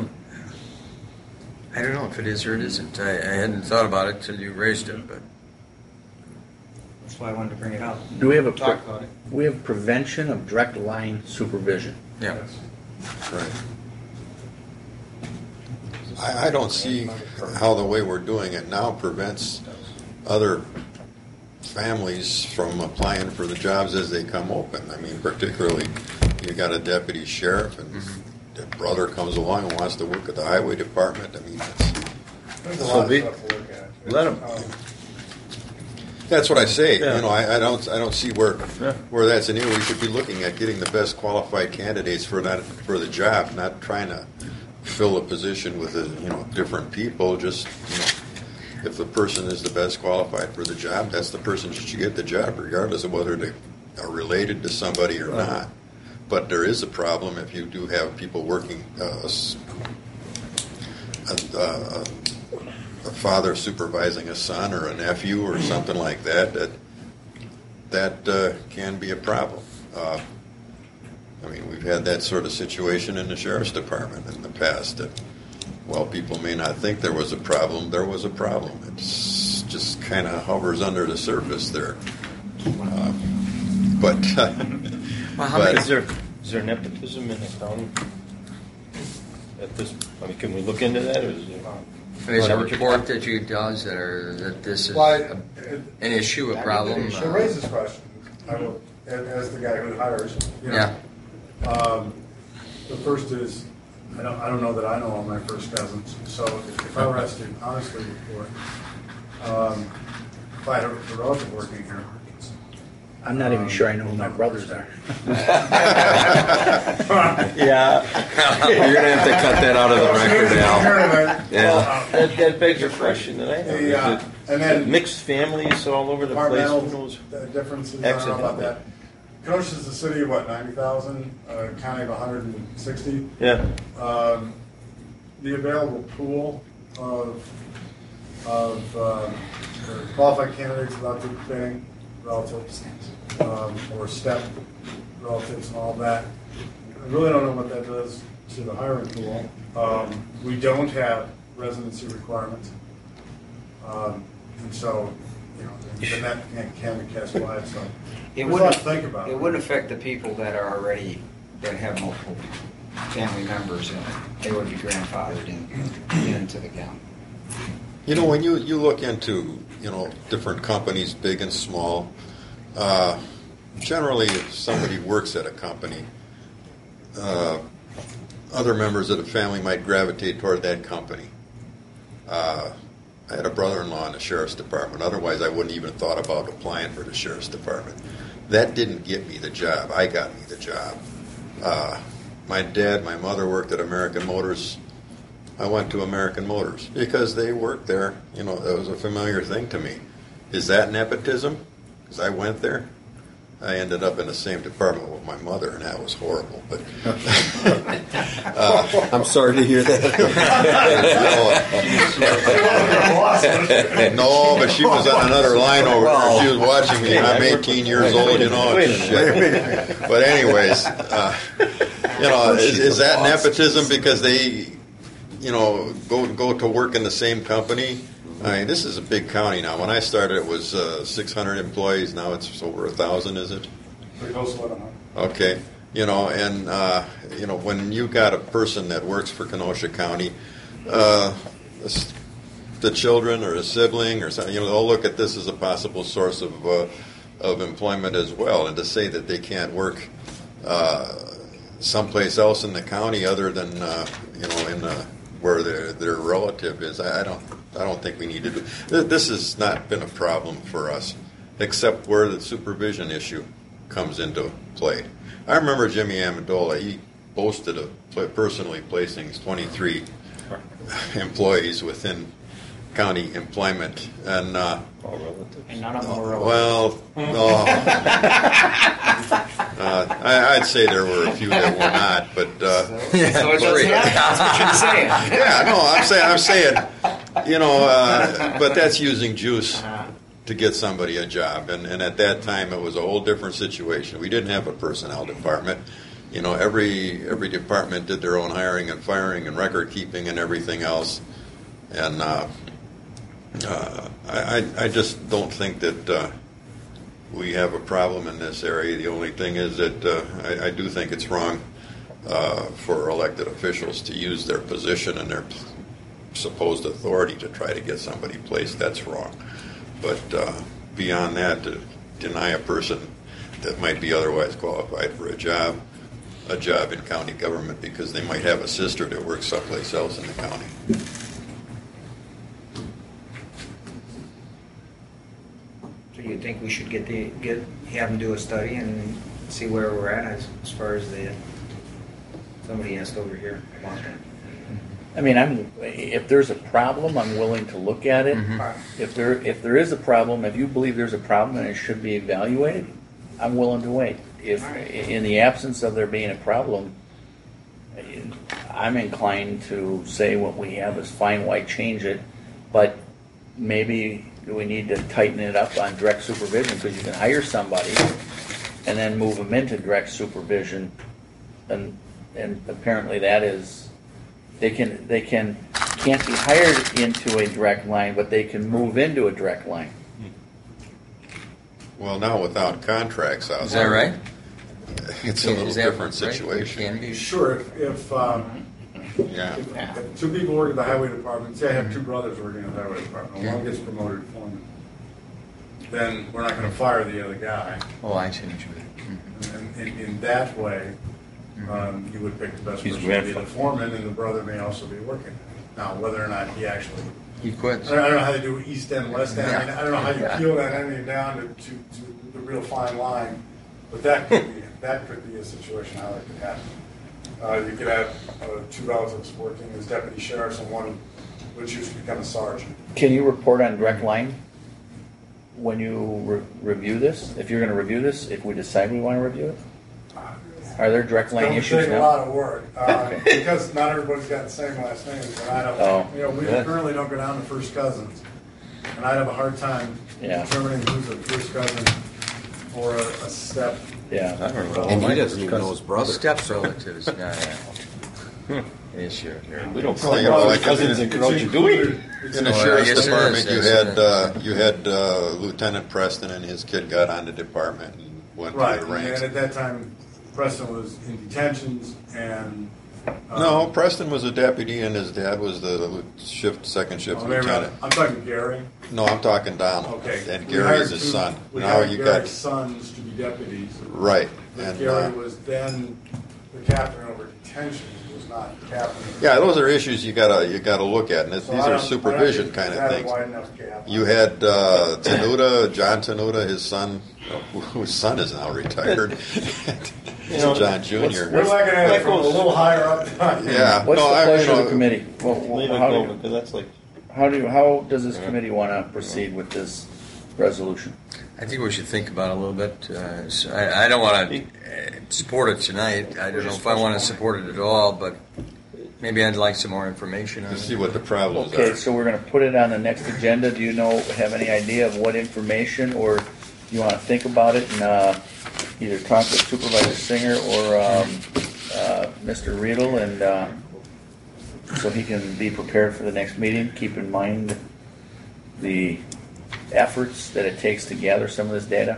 Speaker 3: I don't know if it is or it isn't. I, I hadn't thought about it till you raised it, but
Speaker 5: That's why I wanted to bring it up.
Speaker 1: Do we have a,
Speaker 5: talk
Speaker 1: pre-
Speaker 5: about it?
Speaker 1: we have prevention of direct line supervision?
Speaker 3: yeah.
Speaker 8: Right. I, I don't see how the way we're doing it now prevents other families from applying for the jobs as they come open. I mean, particularly, you got a deputy sheriff and the brother comes along and wants to work at the highway department. I mean, it's,
Speaker 4: There's a
Speaker 8: So
Speaker 4: lot of
Speaker 8: be-
Speaker 4: stuff to look at.
Speaker 8: let 'em-
Speaker 4: Um,
Speaker 8: that's what I say.
Speaker 1: Yeah.
Speaker 8: You know, I, I don't, I don't see where, where that's an issue. We should be looking at getting the best qualified candidates for that, for the job, not trying to fill a position with, a, you know, different people. Just, you know, if the person is the best qualified for the job, that's the person that should get the job, regardless of whether they are related to somebody or not. But there is a problem if you do have people working, uh, s- a, a, a father supervising a son or a nephew or something like that, that that uh, can be a problem. Uh, I mean, we've had that sort of situation in the sheriff's department in the past. That, while people may not think there was a problem, there was a problem. It's just kind of hovers under the surface there. Uh, but, uh,
Speaker 2: Well, how
Speaker 8: but
Speaker 2: many, is there is there nepotism in the county? At this, I mean, can we look into that? Or is it,
Speaker 3: There's a report that you does that are that this is
Speaker 4: Well, I-
Speaker 3: a, an issue, a problem.
Speaker 4: She'll raise this question, I will, as as the guy who hires, you know.
Speaker 3: Yeah.
Speaker 4: Um, The first is, I don't, I don't know that I know all my first cousins, so if I were asked to honestly report, um, if I had a relative working here.
Speaker 1: I'm not even sure I know who my brothers are.
Speaker 7: Yeah. You're going to have to cut that out of the record, Al. Yeah.
Speaker 2: that, that begs your question that I have.
Speaker 4: The, uh,
Speaker 2: Is it
Speaker 4: and then-
Speaker 2: mixed families all over the place? Who
Speaker 4: Departmental
Speaker 2: knows?
Speaker 4: uh, differences, I don't know about that. Kenosha's a city of what, ninety thousand, uh, county of one hundred sixty.
Speaker 2: Yeah.
Speaker 4: Um, the available pool of, of um, qualified candidates without duplicating relatives, um, or step relatives and all that. I really don't know what that does to the hiring pool. Um, we don't have residency requirements. Um, and so, you know, the net can, can be cast wide, so.
Speaker 5: It
Speaker 4: There's a lot
Speaker 5: wouldn't,
Speaker 4: to think about.
Speaker 5: it wouldn't affect the people that are already, that have multiple family members in it. They would be grandfathered in, into the county.
Speaker 8: You know, when you, you look into, you know, different companies, big and small, uh, generally if somebody works at a company, uh, other members of the family might gravitate toward that company. Uh, I had a brother-in-law in the sheriff's department. Otherwise, I wouldn't even thought about applying for the sheriff's department. That didn't get me the job. I got me the job. Uh, my dad, my mother worked at American Motors. I went to American Motors because they worked there. You know, that was a familiar thing to me. Is that nepotism? Because I went there. I ended up in the same department with my mother, and that was horrible. But
Speaker 7: uh, I'm sorry to hear
Speaker 8: that. no, but she was on another line over there. She was watching me. I'm eighteen years old, you know. Shit. But anyways, uh, you know, is, is that nepotism because they, you know, go go to work in the same company? I mean, this is a big county now. When I started, it was uh, six hundred employees. Now it's over a thousand, is it?
Speaker 4: Pretty close to one hundred.
Speaker 8: Okay. You know, and, uh, you know, when you got a person that works for Kenosha County, uh, the children or a sibling or something, you know, they'll look at this as a possible source of, uh, of employment as well. And to say that they can't work uh, someplace else in the county other than, uh, you know, in the, where their, their relative is, I don't I don't think we need to do. This has not been a problem for us, except where the supervision issue comes into play. I remember Jimmy Amendola. He boasted of personally placing twenty-three employees within county employment, and uh,
Speaker 2: all relatives.
Speaker 5: And none of them were relatives.
Speaker 8: Well, no. uh, I, I'd say there were a few that were not, but uh,
Speaker 5: yeah, so it doesn't happen. That's what you're saying.
Speaker 8: Yeah, no, I'm saying, I'm saying, you know, uh, but that's using juice to get somebody a job, and, and at that time it was a whole different situation. We didn't have a personnel department. You know, every every department did their own hiring and firing and record keeping and everything else, and uh, uh, I, I just don't think that uh, we have a problem in this area. The only thing is that uh, I, I do think it's wrong uh, for elected officials to use their position and their supposed authority to try to get somebody placed. That's wrong. But uh, beyond that, to deny a person that might be otherwise qualified for a job, a job in county government because they might have a sister that works someplace else in the county.
Speaker 5: So you think we should get the get have them do a study and see where we're at as, as far as the somebody asked over here about that.
Speaker 1: I mean, I'm, if there's a problem, I'm willing to look at it. If there, if there is a problem, if you believe there's a problem and it should be evaluated, I'm willing to wait. If, in the absence of there being a problem, I'm inclined to say what we have is fine, why change it? But maybe we need to tighten it up on direct supervision, because you can hire somebody and then move them into direct supervision, and and apparently that is, they can they can can't be hired into a direct line, but they can move into a direct line.
Speaker 8: Well, now without contracts out
Speaker 3: Is that
Speaker 8: there,
Speaker 3: right?
Speaker 8: It's a little
Speaker 3: Is that
Speaker 8: different
Speaker 3: right?
Speaker 8: situation.
Speaker 3: It can be.
Speaker 4: Sure, if, if, um,
Speaker 8: Yeah.
Speaker 4: if, if two people work at the highway department, say I have two brothers working at the highway department, and one gets promoted to foreman, then we're not gonna fire the other guy.
Speaker 3: Oh, I see what you mean.
Speaker 4: And in, in that way, um, you would pick the best
Speaker 2: He's
Speaker 4: person to be the
Speaker 2: grandfathered.
Speaker 4: foreman, and the brother may also be working. Now, whether or not he actually,
Speaker 3: He quits.
Speaker 4: I don't, I don't know how they do east end, west end, I mean, I don't know how you
Speaker 3: Yeah.
Speaker 4: peel that ending down to, to, to the real fine line, but that could be, that could be a situation how that could happen. Uh, you could have uh, two relatives working as deputy sheriffs, and one would choose to become a sergeant.
Speaker 1: Can you report on direct line when you re- review this? If you're going to review this, if we decide we want to review it? Are there direct line
Speaker 4: It's
Speaker 1: issues
Speaker 4: gonna take a
Speaker 1: now?
Speaker 4: lot of work, uh, because not everybody's got the same last name, and I
Speaker 1: Oh.
Speaker 4: don't, you know, we
Speaker 2: Yeah.
Speaker 4: currently don't go down to first cousins. And I'd have a hard time
Speaker 1: Yeah.
Speaker 4: determining who's a first cousin or a, a step.
Speaker 1: Yeah.
Speaker 2: I don't know.
Speaker 7: And he
Speaker 2: My
Speaker 7: doesn't even know his brother.
Speaker 3: Step relatives, not an issue here.
Speaker 2: We don't
Speaker 8: Well,
Speaker 2: call
Speaker 8: you know,
Speaker 2: our
Speaker 8: like
Speaker 2: cousins in
Speaker 4: It's
Speaker 2: Kenosha, do we?
Speaker 4: included-
Speaker 8: In the
Speaker 3: Well, I
Speaker 8: sheriff's
Speaker 3: guess it
Speaker 8: department,
Speaker 3: is,
Speaker 8: you
Speaker 3: isn't
Speaker 8: had
Speaker 3: it?
Speaker 8: uh, you had uh, Lieutenant Preston, and his kid got on the department and went
Speaker 4: Right,
Speaker 8: through the ranks.
Speaker 4: and at that time, Preston was in detentions, and. um,
Speaker 8: No, Preston was a deputy, and his dad was the lieu- shift second shift
Speaker 4: oh, maybe not.
Speaker 8: lieutenant.
Speaker 4: I'm talking Gary.
Speaker 8: No, I'm talking Donald.
Speaker 4: Okay.
Speaker 8: And
Speaker 4: We
Speaker 8: Gary
Speaker 4: hired
Speaker 8: is his
Speaker 4: two-
Speaker 8: son.
Speaker 4: We
Speaker 8: Now
Speaker 4: hired
Speaker 8: you
Speaker 4: Gary's
Speaker 8: got
Speaker 4: sons to be deputies.
Speaker 8: right,
Speaker 4: But
Speaker 8: and
Speaker 4: Gary
Speaker 8: uh,
Speaker 4: was then the captain over detention, he was not the captain.
Speaker 8: yeah, those are issues you gotta you gotta look at, and this,
Speaker 4: So
Speaker 8: these
Speaker 4: I
Speaker 8: are
Speaker 4: don't- I don't
Speaker 8: supervision
Speaker 4: think
Speaker 8: kind
Speaker 4: it's
Speaker 8: of
Speaker 4: had a
Speaker 8: things.
Speaker 4: wide enough gap.
Speaker 8: You had uh, Tenuta, John Tenuta, his son, whose son is now retired,
Speaker 2: You know,
Speaker 8: John Junior
Speaker 4: We're looking at it from a little higher up.
Speaker 8: Yeah,
Speaker 1: What's
Speaker 8: no,
Speaker 1: the
Speaker 8: I,
Speaker 1: pleasure
Speaker 8: you
Speaker 1: of
Speaker 8: know,
Speaker 1: the committee? Well, well,
Speaker 2: Leave it
Speaker 1: how,
Speaker 2: go,
Speaker 1: do,
Speaker 2: because that's like,
Speaker 1: how do how does this committee want to proceed with this resolution?
Speaker 3: I think we should think about it a little bit. Uh, so I, I don't want to uh, support it tonight. I don't know if I want to support it at all, but maybe I'd like some more information on
Speaker 8: to
Speaker 3: it.
Speaker 8: see what the problems
Speaker 1: Okay,
Speaker 8: are.
Speaker 1: so we're going to put it on the next agenda. Do you know, have any idea of what information, or you want to think about it and uh, either talk with Supervisor Singer or um, uh, Mister Riedel, and uh, so he can be prepared for the next meeting? Keep in mind the efforts that it takes to gather some of this data.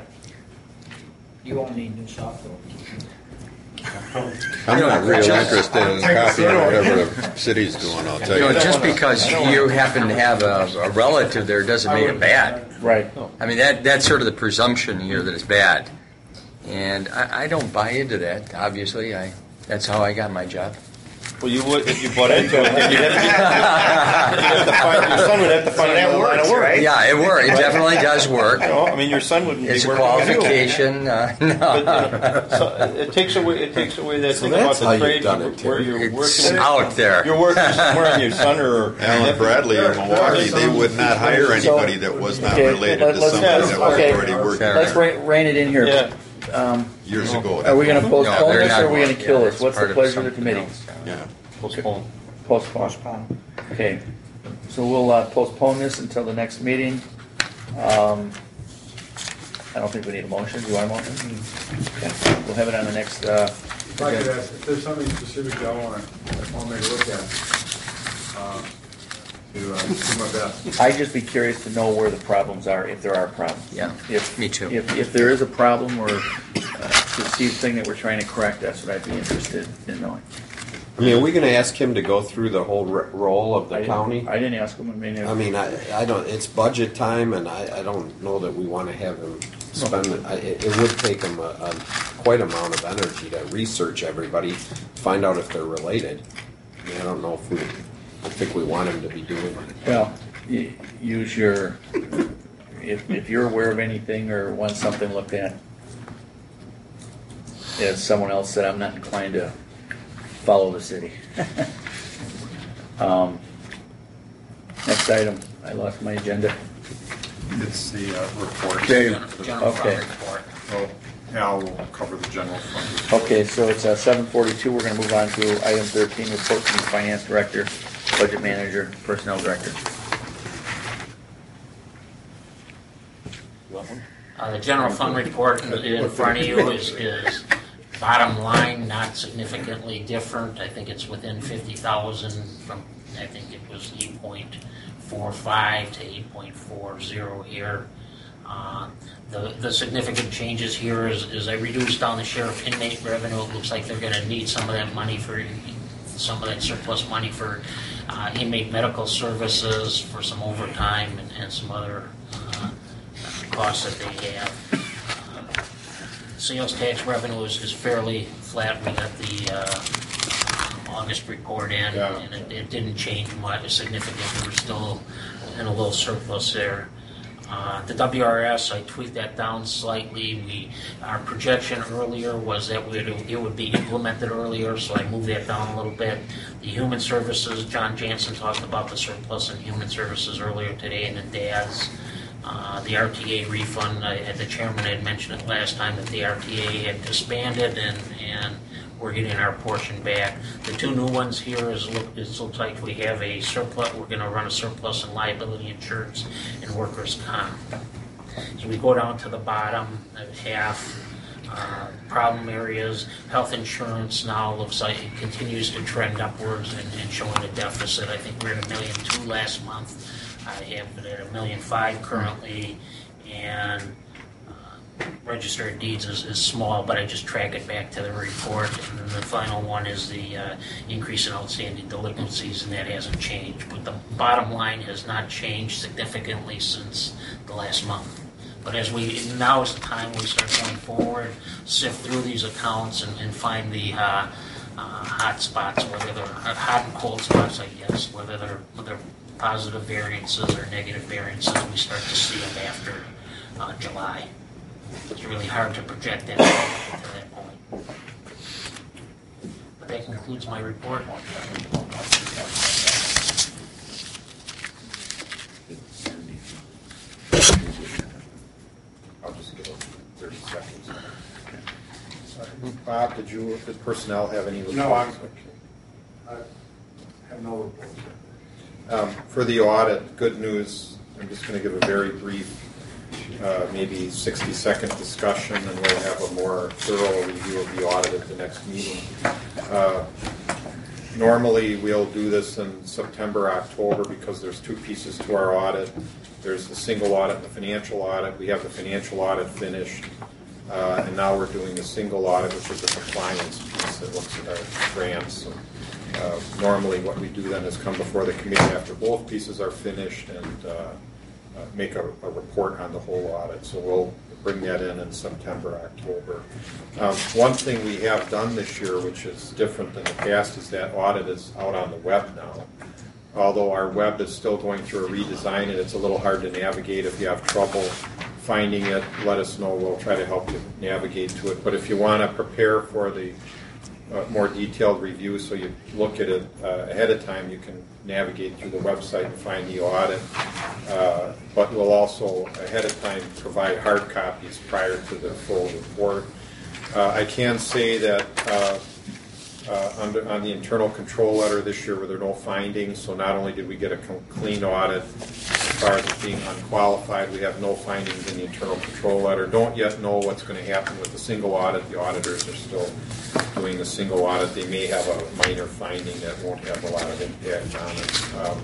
Speaker 5: You won't need new software.
Speaker 8: I'm not really
Speaker 3: just-
Speaker 8: interested in copying whatever the city's doing, I'll tell
Speaker 3: You
Speaker 8: you
Speaker 3: know,
Speaker 8: that.
Speaker 3: just because you happen to have a, a relative there doesn't make it bad.
Speaker 1: Right.
Speaker 3: I mean, that that's sort of the presumption here that it's bad. And I, I don't buy into that, obviously. I That's how I got my job.
Speaker 2: well, you would, if you bought into it, then you'd have to, you'd have to find, your son would have to find a line of work.
Speaker 3: Yeah, it works. It definitely does work.
Speaker 2: You know, I mean, your son wouldn't
Speaker 3: It's
Speaker 2: be
Speaker 3: a
Speaker 2: working on you.
Speaker 3: qualification. Uh,
Speaker 2: But, you
Speaker 3: no.
Speaker 2: know, so it takes away, it takes away that
Speaker 7: So
Speaker 2: thing about
Speaker 7: that's how
Speaker 2: the
Speaker 7: you've
Speaker 2: trade
Speaker 7: done it,
Speaker 2: where
Speaker 7: Terry.
Speaker 2: you're
Speaker 3: It's
Speaker 2: working.
Speaker 3: out there.
Speaker 2: You're working somewhere and your son or
Speaker 8: Alan Bradley in Milwaukee, they would not hire anybody that was not
Speaker 1: Okay,
Speaker 8: related
Speaker 1: let-
Speaker 8: to
Speaker 1: let's-
Speaker 8: somebody that was
Speaker 1: okay.
Speaker 8: already working
Speaker 1: Let's rein, rein it in here.
Speaker 2: Yeah.
Speaker 1: Um,
Speaker 8: years ago.
Speaker 1: are we going to postpone
Speaker 3: No, they're
Speaker 1: this,
Speaker 3: not
Speaker 1: or are we going to
Speaker 3: going-
Speaker 1: kill
Speaker 3: yeah,
Speaker 1: this?
Speaker 3: it's
Speaker 1: What's the
Speaker 3: part of
Speaker 1: pleasure of the
Speaker 3: something
Speaker 1: committee?
Speaker 3: else.
Speaker 8: Yeah.
Speaker 2: postpone.
Speaker 1: Postpone. Okay, so we'll uh, postpone this until the next meeting. Um, I don't think we need a motion. Do you want a motion? Okay. We'll have it on the next. Uh,
Speaker 4: If I could ask, if there's something specific I want to, want me to look at, uh, to uh, do my best.
Speaker 1: I'd just be curious to know where the problems are, if there are problems.
Speaker 3: Yeah,
Speaker 1: If,
Speaker 3: me too.
Speaker 1: If, if there is a problem or uh, perceived thing that we're trying to correct, that's what I'd be interested in knowing.
Speaker 7: I mean, are we going to ask him to go through the whole r- role of
Speaker 1: I
Speaker 7: the
Speaker 1: didn't-
Speaker 7: county?
Speaker 1: I didn't ask him. I mean, if-
Speaker 7: I mean, I, I don't. It's budget time, and I, I don't know that we want to have him spend. I, it, it would take him a, a quite amount of energy to research everybody, find out if they're related. I mean, I don't know if we. I think we want him to be doing that.
Speaker 1: well, y- use your, if, if you're aware of anything or want something looked at, as someone else said, I'm not inclined to follow the city. Um, next item, I lost my agenda.
Speaker 14: It's the uh, report.
Speaker 1: Okay.
Speaker 5: General fund
Speaker 1: Okay.
Speaker 5: report.
Speaker 14: Well, Al will cover the general fund.
Speaker 1: Okay, so it's uh, seven forty-two. We're going to move on to item thirteen, report from the finance director, budget manager, personnel director.
Speaker 15: Uh, the general fund report in, in front of you is, is bottom line, not significantly different. I think it's within fifty thousand from, I think it was eight point four five to eight point four zero here. Uh, the, the significant changes here is, is I reduced down the sheriff inmate revenue. It looks like they're going to need some of that money for, some of that surplus money for uh, inmate medical services, for some overtime and, and some other uh, costs that they have. Uh, sales tax revenue is, is fairly flat. We got the uh, August report in,
Speaker 14: Yeah.
Speaker 15: and it, it didn't change much significantly. We're still in a little surplus there. Uh, the W R S, I tweaked that down slightly. We, our projection earlier was that we'd, it would be implemented earlier, so I moved that down a little bit. The human services, John Jansen talked about the surplus in human services earlier today, and the D A S. Uh, the R T A refund, I, the chairman had mentioned it last time that the R T A had disbanded, and, and we're getting our portion back. The two new ones here is look, it looks like we have a surplus. We're going to run a surplus in liability insurance and workers' comp. So we go down to the bottom half. Uh, problem areas, health insurance now looks like it continues to trend upwards and, and showing a deficit. I think we're at a million two last month. I have it at a million five currently, and uh, registered deeds is, is small, but I just track it back to the report. And then the final one is the uh, increase in outstanding delinquencies, and that hasn't changed. But the bottom line has not changed significantly since the last month. But as we, now is the time we start going forward, sift through these accounts and, and find the uh, uh, hot spots, whether they're uh, hot and cold spots, I guess, whether they're, whether they're positive variances or negative variances. We start to see them after uh, July. It's really hard to project that to that point. But that concludes my report.
Speaker 14: I'll just give it thirty seconds. Bob, did you, did personnel have any reports?
Speaker 4: No, I'm-
Speaker 14: Okay.
Speaker 4: I have no reports.
Speaker 14: Um, For the audit, good news, I'm just going to give a very brief, uh, maybe sixty-second discussion, and we'll have a more thorough review of the audit at the next meeting. Uh, Normally, we'll do this in September, October, because there's two pieces to our audit. There's the single audit and the financial audit. We have the financial audit finished, uh, and now we're doing the single audit, which is the compliance piece that looks at our grants. And, Uh, normally what we do then is come before the committee after both pieces are finished and uh, uh, make a, a report on the whole audit. So we'll bring that in in September, October. Um, one thing we have done this year, which is different than the past, is that audit is out on the web now. Although our web is still going through a redesign and it's a little hard to navigate. If you have trouble finding it, let us know. We'll try to help you navigate to it. But if you want to prepare for the Uh, more detailed review, so you look at it uh, ahead of time, you can navigate through the website and find the audit. Uh, but we'll also, ahead of time, provide hard copies prior to the full report. Uh, I can say that uh, uh, under, on the internal control letter this year, where there are no findings, so not only did we get a clean audit as far as it being unqualified, we have no findings in the internal control letter. Don't yet know what's going to happen with the single audit. The auditors are still doing the single audit. They may have a minor finding that won't have a lot of impact on it. Um,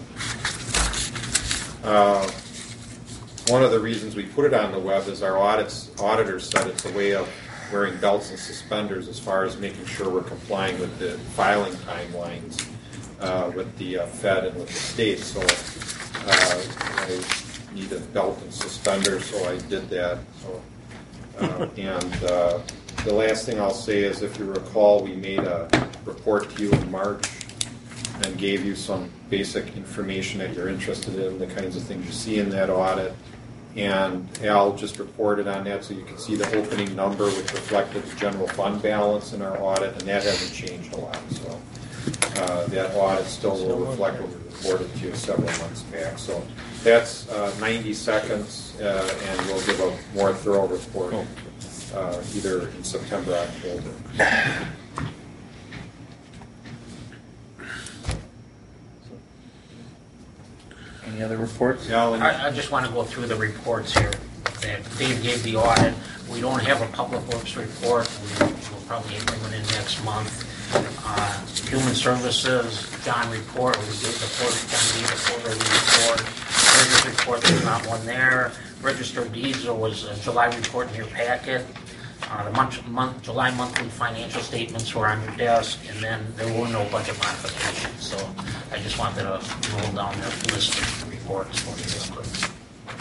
Speaker 14: uh, one of the reasons we put it on the web is our audits, auditors said it's a way of wearing belts and suspenders as far as making sure we're complying with the filing timelines uh, with the uh, Fed and with the state. So uh, I need a belt and suspenders, so I did that. So, uh, and uh, the last thing I'll say is, if you recall, we made a report to you in March and gave you some basic information that you're interested in, the kinds of things you see in that audit. And Al just reported on that, so you can see the opening number, which reflected the general fund balance in our audit, and that hasn't changed a lot. So uh, that audit still will reflect what we reported to you several months back. So that's uh, ninety seconds, uh, and we'll give a more thorough report uh, either in September or October.
Speaker 1: Any other reports?
Speaker 15: I, I just want to go through the reports here that Dave gave the audit. We don't have a public works report. We- We'll probably bring it in next month. Uh, Human Services, John report, we gave the quarter, John gave the quarterly report. Treasurer's report, there's not one there. Register of Deeds, there was a July report in your packet. Uh, the month, month, July monthly financial statements were on your desk, and then there were no budget modifications. So I just wanted to roll down the list of reports for you real quick.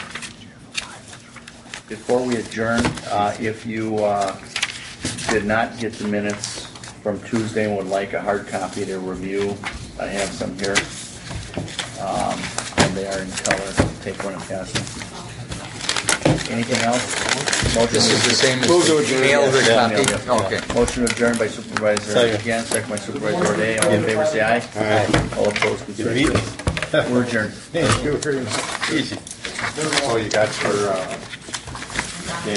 Speaker 1: Before we adjourn, uh, if you uh, did not get the minutes from Tuesday and would like a hard copy to review, I have some here. Um, and they are in color. Take one and pass them. Anything else? Motion
Speaker 3: This is the same as
Speaker 1: Move to
Speaker 3: the
Speaker 1: adjourn.
Speaker 3: email
Speaker 1: Yes,
Speaker 3: copy?
Speaker 1: email, yeah.
Speaker 3: Okay.
Speaker 1: Motion adjourned by Supervisor
Speaker 2: Second.
Speaker 1: again, second by Supervisor O'Day. All in favor, say aye.
Speaker 2: Aye.
Speaker 1: All opposed, be carried. We're adjourned.
Speaker 2: Easy.
Speaker 14: So you got your uh,